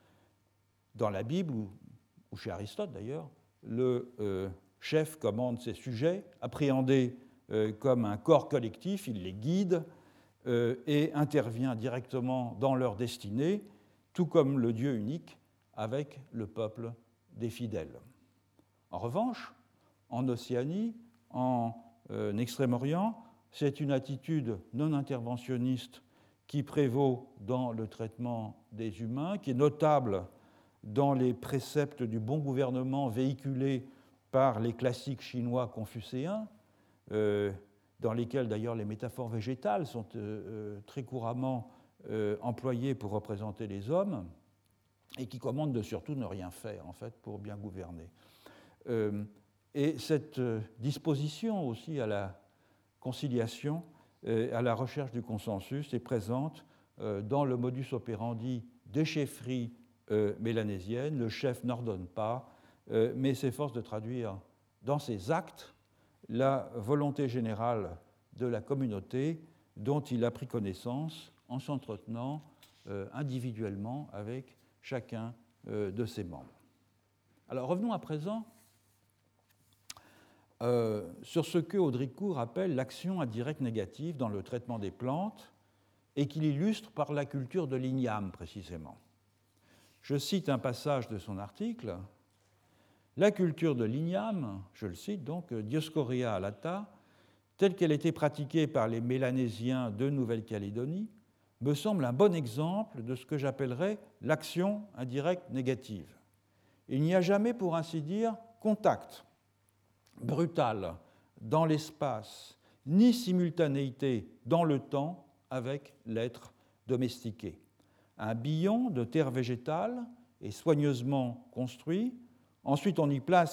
Speaker 1: Dans la Bible, ou, ou chez Aristote d'ailleurs, le euh, chef commande ses sujets, appréhendés euh, comme un corps collectif, il les guide euh, et intervient directement dans leur destinée, tout comme le Dieu unique avec le peuple des fidèles. En revanche, en Océanie, en euh, Extrême-Orient, c'est une attitude non interventionniste qui prévaut dans le traitement des humains, qui est notable dans les préceptes du bon gouvernement véhiculés par les classiques chinois confucéens, euh, dans lesquels d'ailleurs les métaphores végétales sont euh, très couramment euh, employées pour représenter les hommes, et qui commandent de surtout ne rien faire, en fait, pour bien gouverner. Euh, et cette disposition aussi à la conciliation, euh, à la recherche du consensus, est présente euh, dans le modus operandi des chefferies euh, mélanésiennes. Le chef n'ordonne pas, euh, mais s'efforce de traduire dans ses actes la volonté générale de la communauté dont il a pris connaissance en s'entretenant euh, individuellement avec chacun de ses membres. Alors revenons à présent euh, sur ce que Haudricourt appelle l'action indirecte négative dans le traitement des plantes et qu'il illustre par la culture de l'igname précisément. Je cite un passage de son article. La culture de l'igname, je le cite donc, Dioscorea alata, telle qu'elle était pratiquée par les Mélanésiens de Nouvelle-Calédonie, me semble un bon exemple de ce que j'appellerais l'action indirecte négative. Il n'y a jamais, pour ainsi dire, contact brutal dans l'espace, ni simultanéité dans le temps avec l'être domestiqué. Un billon de terre végétale est soigneusement construit, ensuite on y place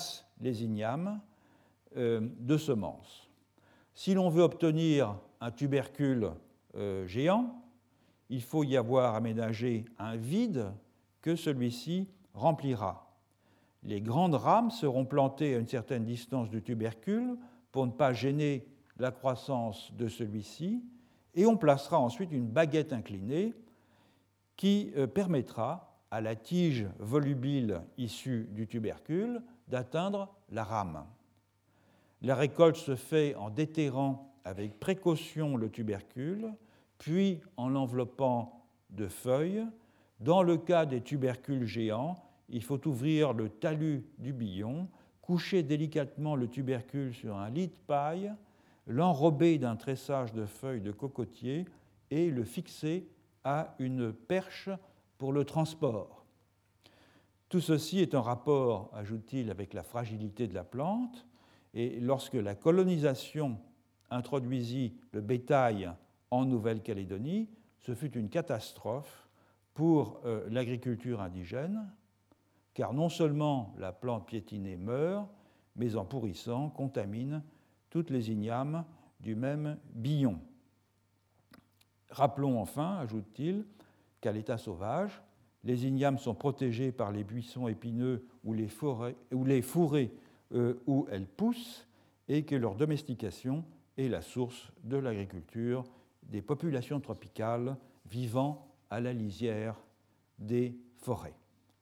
Speaker 1: les ignames euh, de semences. Si l'on veut obtenir un tubercule euh, géant, il faut y avoir aménagé un vide que celui-ci remplira. Les grandes rames seront plantées à une certaine distance du tubercule pour ne pas gêner la croissance de celui-ci, et on placera ensuite une baguette inclinée qui euh, permettra à la tige volubile issue du tubercule d'atteindre la rame. La récolte se fait en déterrant avec précaution le tubercule, puis en l'enveloppant de feuilles. Dans le cas des tubercules géants, il faut ouvrir le talus du billon, coucher délicatement le tubercule sur un lit de paille, l'enrober d'un tressage de feuilles de cocotier et le fixer à une perche pour le transport. Tout ceci est en rapport, ajoute-t-il, avec la fragilité de la plante, et lorsque la colonisation introduisit le bétail en Nouvelle-Calédonie, ce fut une catastrophe pour euh, l'agriculture indigène, car non seulement la plante piétinée meurt, mais en pourrissant, contamine toutes les ignames du même billon. Rappelons enfin, ajoute-t-il, qu'à l'état sauvage, les ignames sont protégées par les buissons épineux ou les, forêts, ou les fourrés euh, où elles poussent, et que leur domestication est la source de l'agriculture des populations tropicales vivant à la lisière des forêts.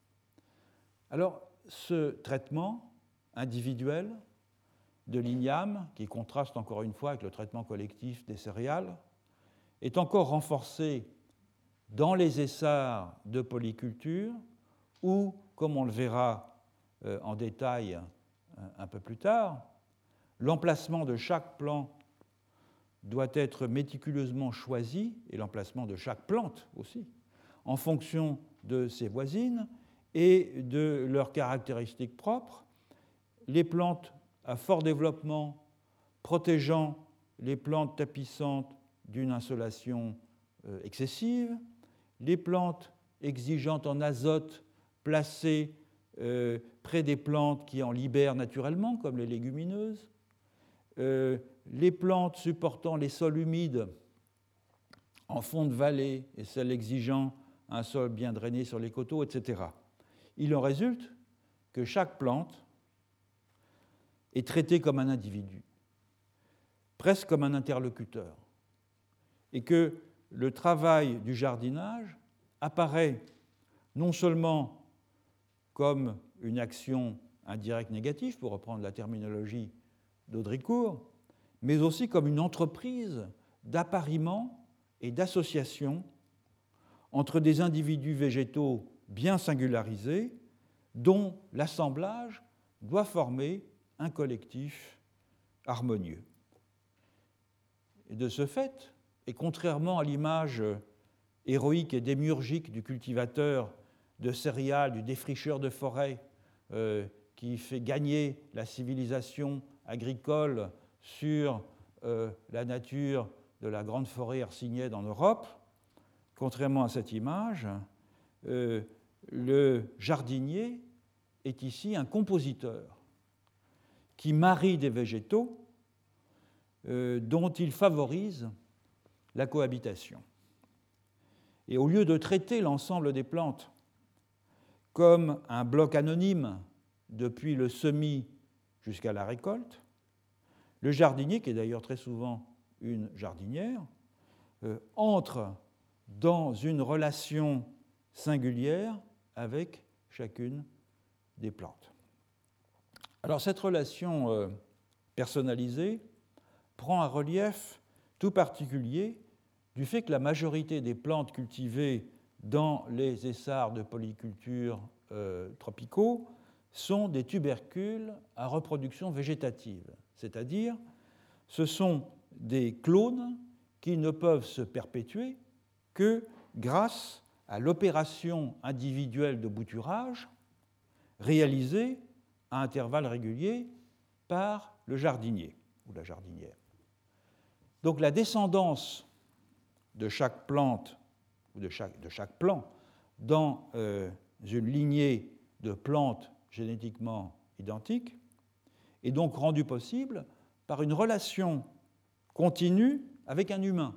Speaker 1: Alors, ce traitement individuel de l'igname, qui contraste encore une fois avec le traitement collectif des céréales, est encore renforcé dans les essarts de polyculture où, comme on le verra en détail un peu plus tard, l'emplacement de chaque plant doit être méticuleusement choisi, et l'emplacement de chaque plante aussi, en fonction de ses voisines et de leurs caractéristiques propres. Les plantes à fort développement protégeant les plantes tapissantes d'une insolation excessive, les plantes exigeantes en azote placées euh, près des plantes qui en libèrent naturellement, comme les légumineuses, euh, les plantes supportant les sols humides en fond de vallée et celles exigeant un sol bien drainé sur les coteaux, et cetera. Il en résulte que chaque plante est traitée comme un individu, presque comme un interlocuteur, et que le travail du jardinage apparaît non seulement comme une action indirecte négative, pour reprendre la terminologie d'Audricourt, mais aussi comme une entreprise d'appariement et d'association entre des individus végétaux bien singularisés dont l'assemblage doit former un collectif harmonieux. Et de ce fait, et contrairement à l'image héroïque et démiurgique du cultivateur de céréales, du défricheur de forêt, euh, qui fait gagner la civilisation agricole sur euh, la nature de la grande forêt hercynienne en Europe, contrairement à cette image, euh, le jardinier est ici un compositeur qui marie des végétaux euh, dont il favorise la cohabitation. Et au lieu de traiter l'ensemble des plantes comme un bloc anonyme depuis le semis jusqu'à la récolte, le jardinier, qui est d'ailleurs très souvent une jardinière, euh, entre dans une relation singulière avec chacune des plantes. Alors cette relation euh, personnalisée prend un relief tout particulier du fait que la majorité des plantes cultivées dans les essarts de polyculture euh, tropicaux sont des tubercules à reproduction végétative, c'est-à-dire ce sont des clones qui ne peuvent se perpétuer que grâce à l'opération individuelle de bouturage réalisée à intervalles réguliers par le jardinier ou la jardinière. Donc la descendance de chaque plante ou de chaque, de chaque plant dans euh, une lignée de plantes génétiquement identiques
Speaker 2: est donc rendue possible par une relation continue avec un humain.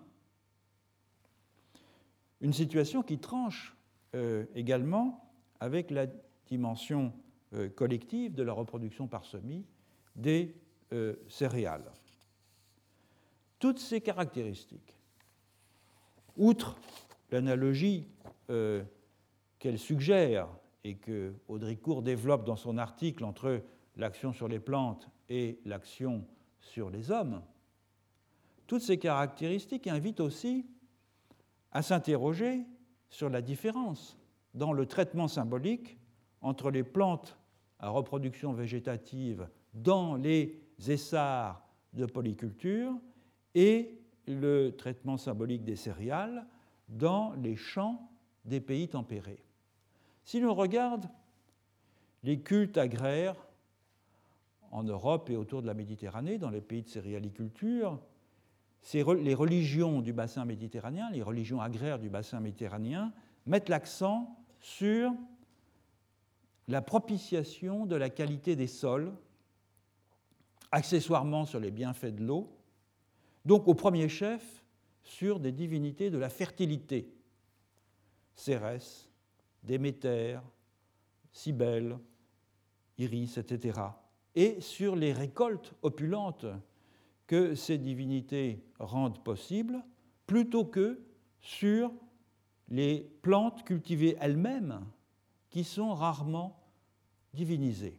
Speaker 2: Une situation qui tranche euh, également avec la dimension euh, collective de la reproduction par semis des euh, céréales. Toutes ces caractéristiques, outre l'analogie euh, qu'elle suggère et que Audricourt développe dans son article entre l'action sur les plantes et l'action sur les hommes, toutes ces caractéristiques invitent aussi à s'interroger sur la différence dans le traitement symbolique entre les plantes à reproduction végétative dans les essarts de polyculture et le traitement symbolique des céréales dans les champs des pays tempérés. Si l'on regarde les cultes agraires en Europe et autour de la Méditerranée, dans les pays de céréaliculture, les religions du bassin méditerranéen, les religions agraires du bassin méditerranéen, mettent l'accent sur la propitiation de la qualité des sols, accessoirement sur les bienfaits de l'eau, donc au premier chef sur des divinités de la fertilité, Cérès, Déméter, Cybèle, Iris, et cetera, et sur les récoltes opulentes que ces divinités rendent possibles, plutôt que sur les plantes cultivées elles-mêmes qui sont rarement divinisées.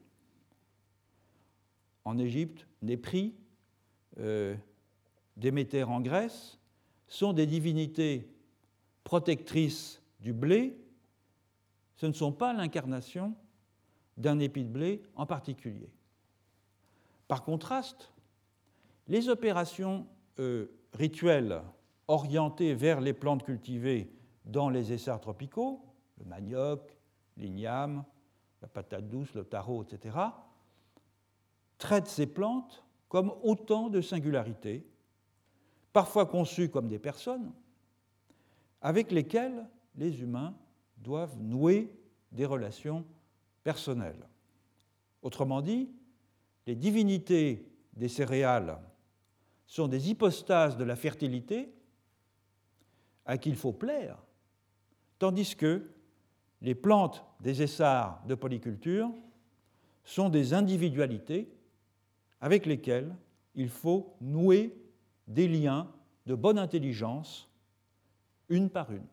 Speaker 2: En Égypte, Népri, euh, Déméter en Grèce, sont des divinités protectrices du blé. Ce ne sont pas l'incarnation d'un épi de blé en particulier. Par contraste, les opérations euh, rituelles orientées vers les plantes cultivées dans les essarts tropicaux, le manioc, l'igname, la patate douce, le taro, et cetera, traitent ces plantes comme autant de singularités, parfois conçues comme des personnes, avec lesquelles les humains doivent nouer des relations personnelles. Autrement dit, les divinités des céréales sont des hypostases de la fertilité à qui il faut plaire, tandis que les plantes des essarts de polyculture sont des individualités avec lesquelles il faut nouer des liens de bonne intelligence, une par une.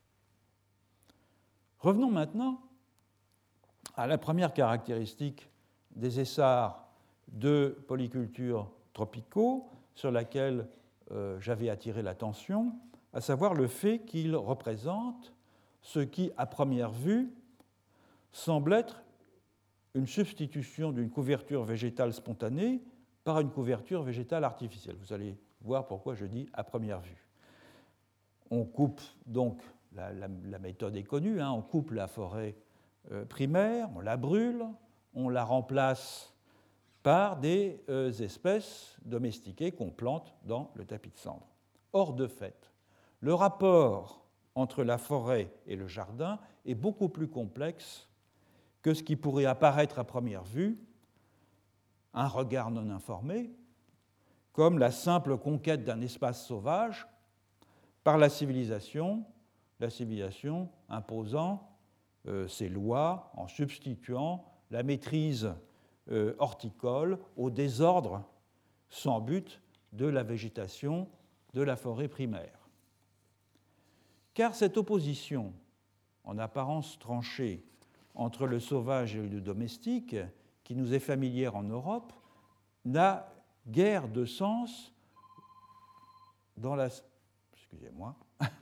Speaker 2: Revenons maintenant à la première caractéristique des essarts de polyculture tropicaux sur laquelle euh, j'avais attiré l'attention, à savoir le fait qu'ils représentent ce qui, à première vue, semble être une substitution d'une couverture végétale spontanée par une couverture végétale artificielle. Vous allez voir pourquoi je dis à première vue. On coupe donc, la, la, la méthode est connue, hein, on coupe la forêt euh, primaire, on la brûle, on la remplace par des euh, espèces domestiquées qu'on plante dans le tapis de cendre. Or, de fait, le rapport entre la forêt et le jardin est beaucoup plus complexe que ce qui pourrait apparaître à première vue, un regard non informé, comme la simple conquête d'un espace sauvage par la civilisation, la civilisation imposant euh, ses lois en substituant la maîtrise euh, horticole au désordre sans but de la végétation de la forêt primaire. Car cette opposition, en apparence tranchée, entre le sauvage et le domestique, qui nous est familière en Europe, n'a guère de sens dans la... Excusez-moi.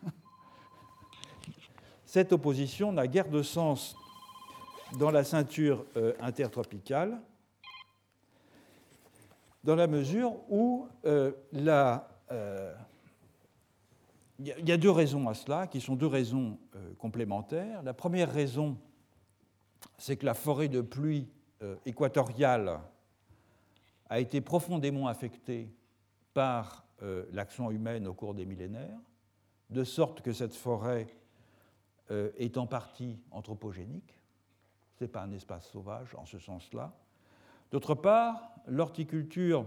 Speaker 2: Cette opposition n'a guère de sens dans la ceinture euh, intertropicale, dans la mesure où euh, la... Euh, il y a deux raisons à cela, qui sont deux raisons euh, complémentaires. La première raison, c'est que la forêt de pluie euh, équatoriale a été profondément affectée par euh, l'action humaine au cours des millénaires, de sorte que cette forêt euh, est en partie anthropogénique. Ce n'est pas un espace sauvage en ce sens-là. D'autre part, l'horticulture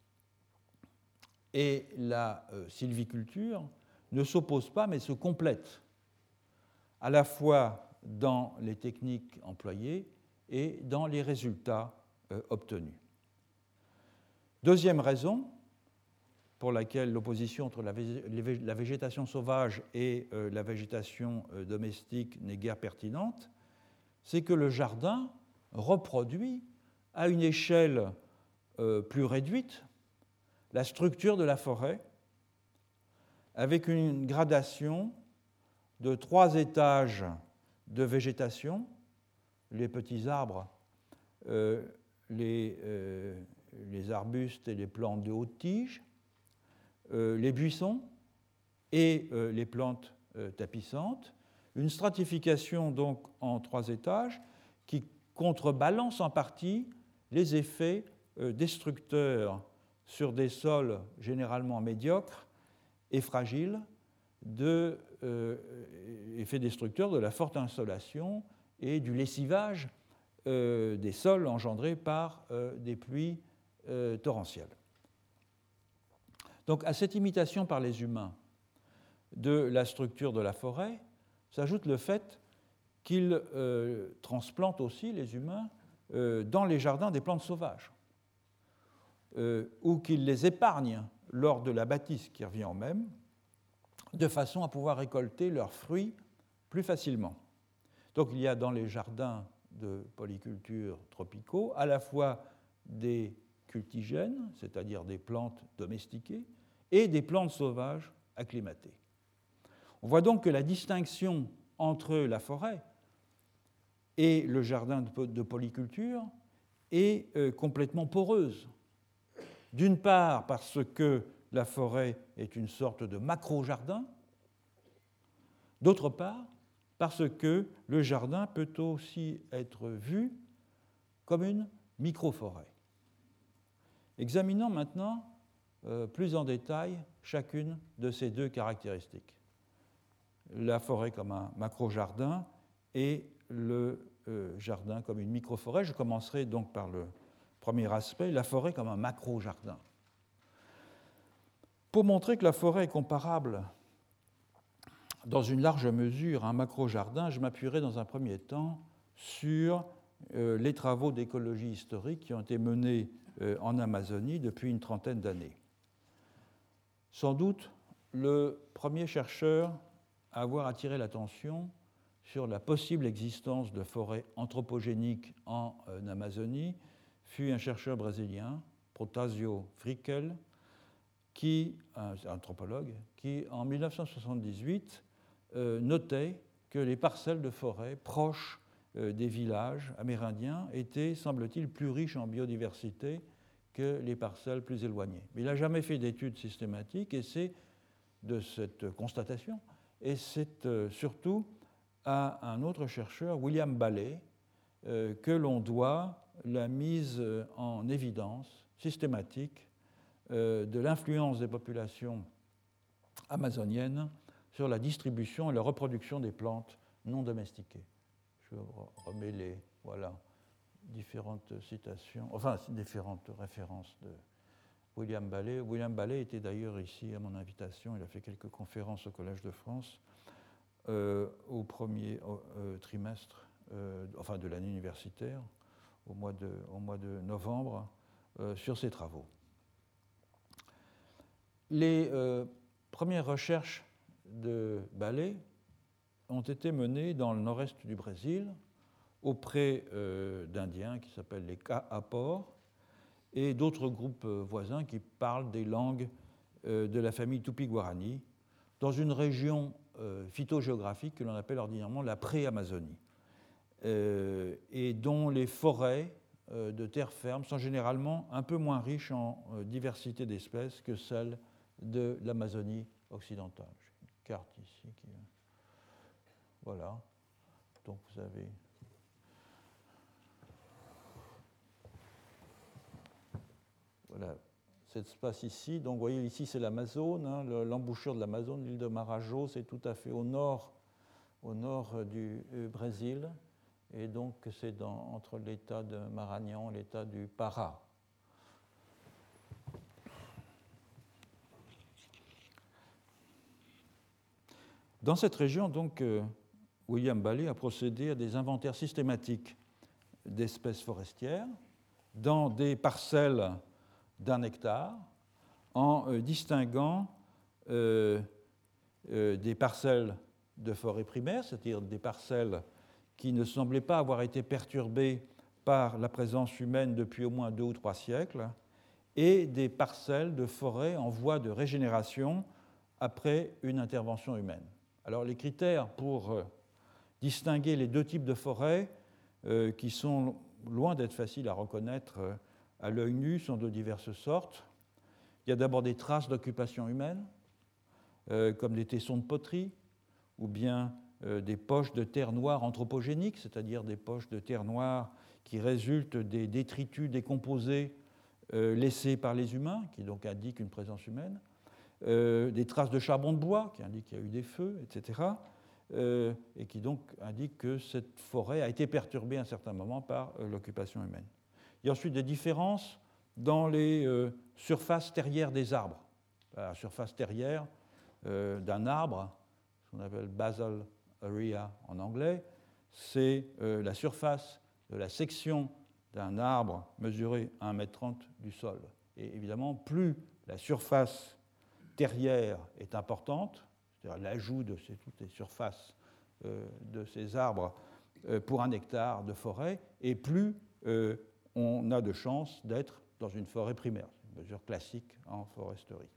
Speaker 2: et la euh, sylviculture ne s'opposent pas mais se complètent, à la fois dans les techniques employées et dans les résultats euh, obtenus. Deuxième raison pour laquelle l'opposition entre la, vé la végétation sauvage et euh, la végétation euh, domestique n'est guère pertinente, c'est que le jardin reproduit à une échelle euh, plus réduite la structure de la forêt avec une gradation de trois étages de végétation, les petits arbres, euh, les, euh, les arbustes et les plantes de haute tige, euh, les buissons et euh, les plantes euh, tapissantes, une stratification donc en trois étages qui contrebalance en partie les effets euh, destructeurs sur des sols généralement médiocres et fragiles, de, euh, effets destructeurs de la forte insolation et du lessivage euh, des sols engendrés par euh, des pluies euh, torrentielles. Donc à cette imitation par les humains de la structure de la forêt s'ajoute le fait qu'ils euh, transplantent aussi, les humains, euh, dans les jardins des plantes sauvages, euh, ou qu'ils les épargnent lors de la bâtisse qui revient en même, de façon à pouvoir récolter leurs fruits plus facilement. Donc il y a dans les jardins de polyculture tropicaux à la fois des cultigènes, c'est-à-dire des plantes domestiquées, et des plantes sauvages acclimatées. On voit donc que la distinction entre la forêt et le jardin de polyculture est euh, complètement poreuse. D'une part parce que la forêt est une sorte de macro-jardin, d'autre part parce que le jardin peut aussi être vu comme une micro-forêt. Examinons maintenant euh, plus en détail chacune de ces deux caractéristiques. La forêt comme un macro-jardin et le euh, jardin comme une micro-forêt. Je commencerai donc par le premier aspect, la forêt comme un macro-jardin. Pour montrer que la forêt est comparable dans une large mesure à un macro-jardin, je m'appuierai dans un premier temps sur euh, les travaux d'écologie historique qui ont été menés euh, en Amazonie depuis une trentaine d'années. Sans doute, le premier chercheur à avoir attiré l'attention sur la possible existence de forêts anthropogéniques en euh, Amazonie fut un chercheur brésilien, Protásio Frickel, qui, un anthropologue, qui en mille neuf cent soixante-dix-huit euh, notait que les parcelles de forêt proches euh, des villages amérindiens étaient, semble-t-il, plus riches en biodiversité que les parcelles plus éloignées. Mais il n'a jamais fait d'études systématiques, et c'est de cette constatation, et c'est euh, surtout à un autre chercheur, William Baley, euh, que l'on doit la mise en évidence systématique euh, de l'influence des populations amazoniennes sur la distribution et la reproduction des plantes non domestiquées. Je remets les voilà, différentes citations, enfin différentes références de William Baley. William Baley était d'ailleurs ici à mon invitation, il a fait quelques conférences au Collège de France euh, au premier euh, trimestre, euh, enfin de l'année universitaire, au mois de, au mois de novembre, euh, sur ses travaux. Les euh, premières recherches de Baley ont été menées dans le nord-est du Brésil, auprès euh, d'Indiens qui s'appellent les Kaapor, et d'autres groupes voisins qui parlent des langues euh, de la famille Tupi-Guarani, dans une région euh, phytogéographique que l'on appelle ordinairement la pré-Amazonie, euh, et dont les forêts euh, de terre ferme sont généralement un peu moins riches en euh, diversité d'espèces que celles de l'Amazonie occidentale. J'ai une carte ici qui... Voilà. Donc vous avez... Voilà, cet espace ici. Donc vous voyez ici c'est l'Amazone, hein, l'embouchure de l'Amazone, l'île de Marajo, c'est tout à fait au nord, au nord du Brésil. et donc c'est dans, entre l'État de Maragnan et l'État du Pará. Dans cette région, donc, euh, William Bailey a procédé à des inventaires systématiques d'espèces forestières dans des parcelles d'un hectare, en euh, distinguant euh, euh, des parcelles de forêt primaire, c'est-à-dire des parcelles qui ne semblaient pas avoir été perturbées par la présence humaine depuis au moins deux ou trois siècles, et des parcelles de forêt en voie de régénération après une intervention humaine. Alors les critères pour euh, distinguer les deux types de forêts, euh, qui sont loin d'être faciles à reconnaître euh, à l'œil nu, sont de diverses sortes. Il y a d'abord des traces d'occupation humaine, euh, comme des tessons de poterie, ou bien euh, des poches de terre noire anthropogéniques, c'est-à-dire des poches de terre noire qui résultent des détritus décomposés euh, laissés par les humains, qui donc indiquent une présence humaine, euh, des traces de charbon de bois, qui indiquent qu'il y a eu des feux, et cetera, euh, et qui donc indiquent que cette forêt a été perturbée à un certain moment par euh, l'occupation humaine. Il y a ensuite des différences dans les euh, surfaces terrières des arbres. La surface terrière euh, d'un arbre, ce qu'on appelle basal area en anglais, c'est euh, la surface de la section d'un arbre mesurée à un mètre trente du sol. Et évidemment, plus la surface terrière est importante, c'est-à-dire l'ajout de ces, toutes les surfaces euh, de ces arbres euh, pour un hectare de forêt, et plus euh, on a de chances d'être dans une forêt primaire, une mesure classique en foresterie.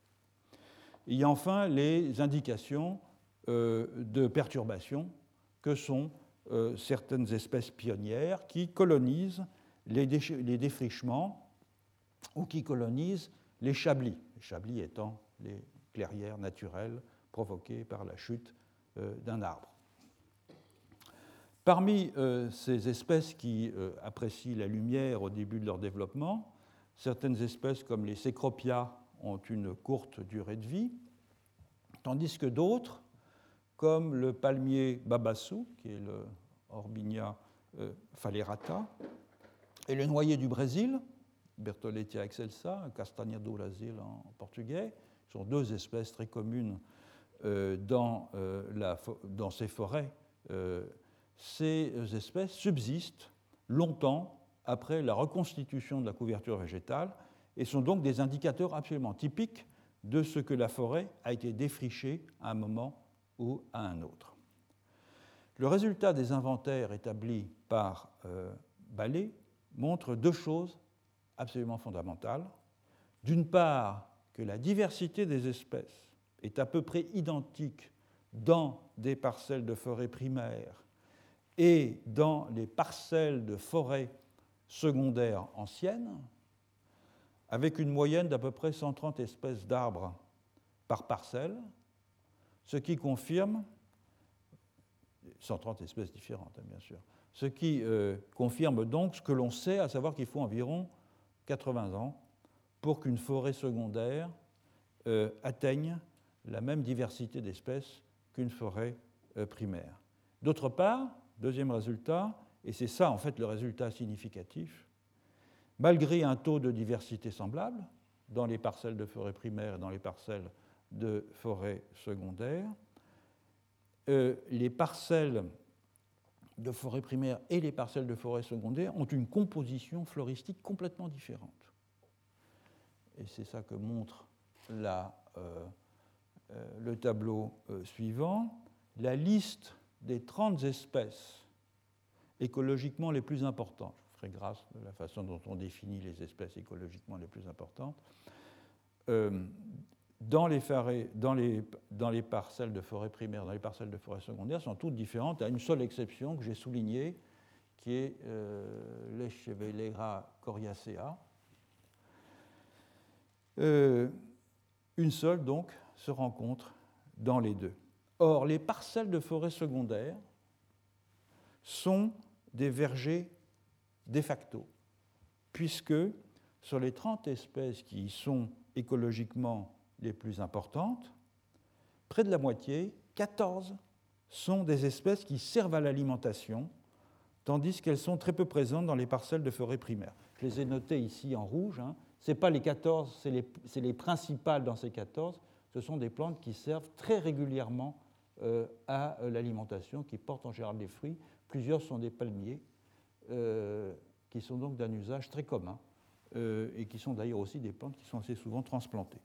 Speaker 2: Il y a enfin les indications euh, de perturbation que sont euh, certaines espèces pionnières qui colonisent les, dé- les défrichements ou qui colonisent les chablis, les chablis étant les clairières naturelles provoquées par la chute euh, d'un arbre. Parmi euh, ces espèces qui euh, apprécient la lumière au début de leur développement, certaines espèces comme les Cecropia ont une courte durée de vie, tandis que d'autres, comme le palmier babassou, qui est le Orbinia euh, phalerata, et le noyer du Brésil, Bertholletia excelsa, Castanha do Brasil en portugais, sont deux espèces très communes euh, dans, euh, la, dans ces forêts. Euh, ces espèces subsistent longtemps après la reconstitution de la couverture végétale et sont donc des indicateurs absolument typiques de ce que la forêt a été défrichée à un moment ou à un autre. Le résultat des inventaires établis par euh, Bailey montre deux choses absolument fondamentales. D'une part, que la diversité des espèces est à peu près identique dans des parcelles de forêt primaire et dans les parcelles de forêt secondaire anciennes, avec une moyenne d'à peu près cent trente espèces d'arbres par parcelle, ce qui confirme, cent trente espèces différentes, hein, bien sûr, ce qui euh, confirme donc ce que l'on sait, à savoir qu'il faut environ quatre-vingts ans pour qu'une forêt secondaire euh, atteigne la même diversité d'espèces qu'une forêt euh, primaire. D'autre part, deuxième résultat, et c'est ça en fait le résultat significatif, malgré un taux de diversité semblable dans les parcelles de forêt primaire et dans les parcelles de forêt secondaire, euh, les parcelles de forêt primaire et les parcelles de forêt secondaire ont une composition floristique complètement différente. Et c'est ça que montre la, euh, euh, le tableau euh, suivant. La liste des trente espèces écologiquement les plus importantes, je ferai grâce de la façon dont on définit les espèces écologiquement les plus importantes, euh, dans, les forêts, dans, les, dans les parcelles de forêt primaire, dans les parcelles de forêt secondaire, sont toutes différentes, à une seule exception que j'ai soulignée, qui est euh, l'Echevelera coriacea. Euh, une seule, donc, se rencontre dans les deux. Or, les parcelles de forêt secondaire sont des vergers de facto, puisque sur les trente espèces qui y sont écologiquement les plus importantes, près de la moitié, quatorze, sont des espèces qui servent à l'alimentation tandis qu'elles sont très peu présentes dans les parcelles de forêt primaire. Je les ai notées ici en rouge. Hein. Ce n'est pas les quatorze, c'est les, c'est les principales dans ces quatorze. Ce sont des plantes qui servent très régulièrement euh, à l'alimentation, qui portent en général des fruits. Plusieurs sont des palmiers, euh, qui sont donc d'un usage très commun, euh, et qui sont d'ailleurs aussi des plantes qui sont assez souvent transplantées.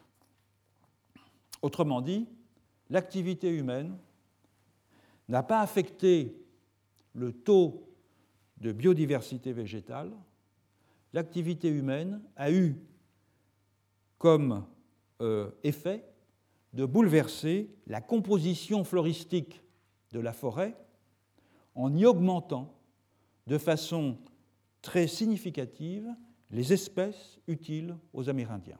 Speaker 2: Autrement dit, l'activité humaine n'a pas affecté le taux de biodiversité végétale. L'activité humaine a eu comme euh, effet de bouleverser la composition floristique de la forêt en y augmentant de façon très significative les espèces utiles aux Amérindiens.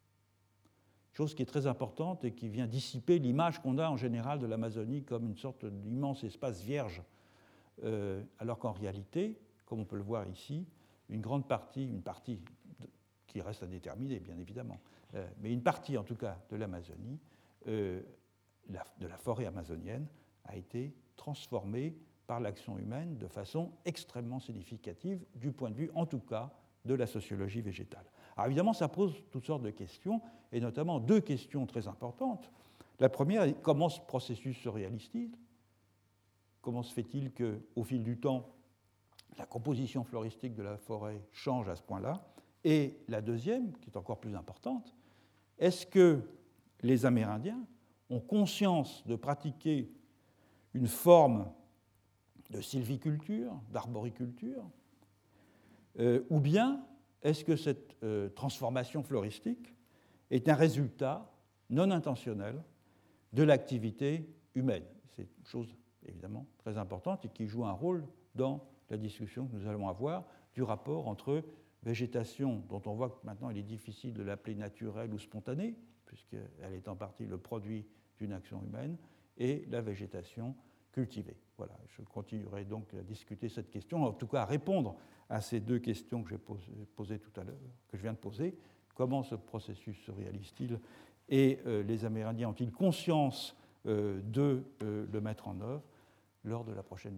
Speaker 2: Chose qui est très importante et qui vient dissiper l'image qu'on a en général de l'Amazonie comme une sorte d'immense espace vierge, euh, alors qu'en réalité, comme on peut le voir ici, une grande partie, une partie qui reste à déterminer bien évidemment, euh, mais une partie en tout cas de l'Amazonie, euh, la, de la forêt amazonienne, a été transformée par l'action humaine de façon extrêmement significative du point de vue en tout cas de la sociologie végétale. Alors évidemment, ça pose toutes sortes de questions, et notamment deux questions très importantes. La première est comment ce processus se réalise-t-il ? Comment se fait-il qu'au fil du temps, la composition floristique de la forêt change à ce point-là ? Et la deuxième, qui est encore plus importante, est-ce que les Amérindiens ont conscience de pratiquer une forme de sylviculture, d'arboriculture, euh, ou bien est-ce que cette euh, transformation floristique est un résultat non intentionnel de l'activité humaine ? C'est une chose évidemment très importante et qui joue un rôle dans la discussion que nous allons avoir du rapport entre végétation, dont on voit que maintenant il est difficile de l'appeler naturelle ou spontanée, puisqu'elle est en partie le produit d'une action humaine, et la végétation cultivée. Voilà, je continuerai donc à discuter cette question, en tout cas à répondre à ces deux questions que j'ai posées tout à l'heure, que je viens de poser. Comment ce processus se réalise-t-il et euh, les Amérindiens ont-ils conscience euh, de euh, le mettre en œuvre lors de la prochaine leçon ?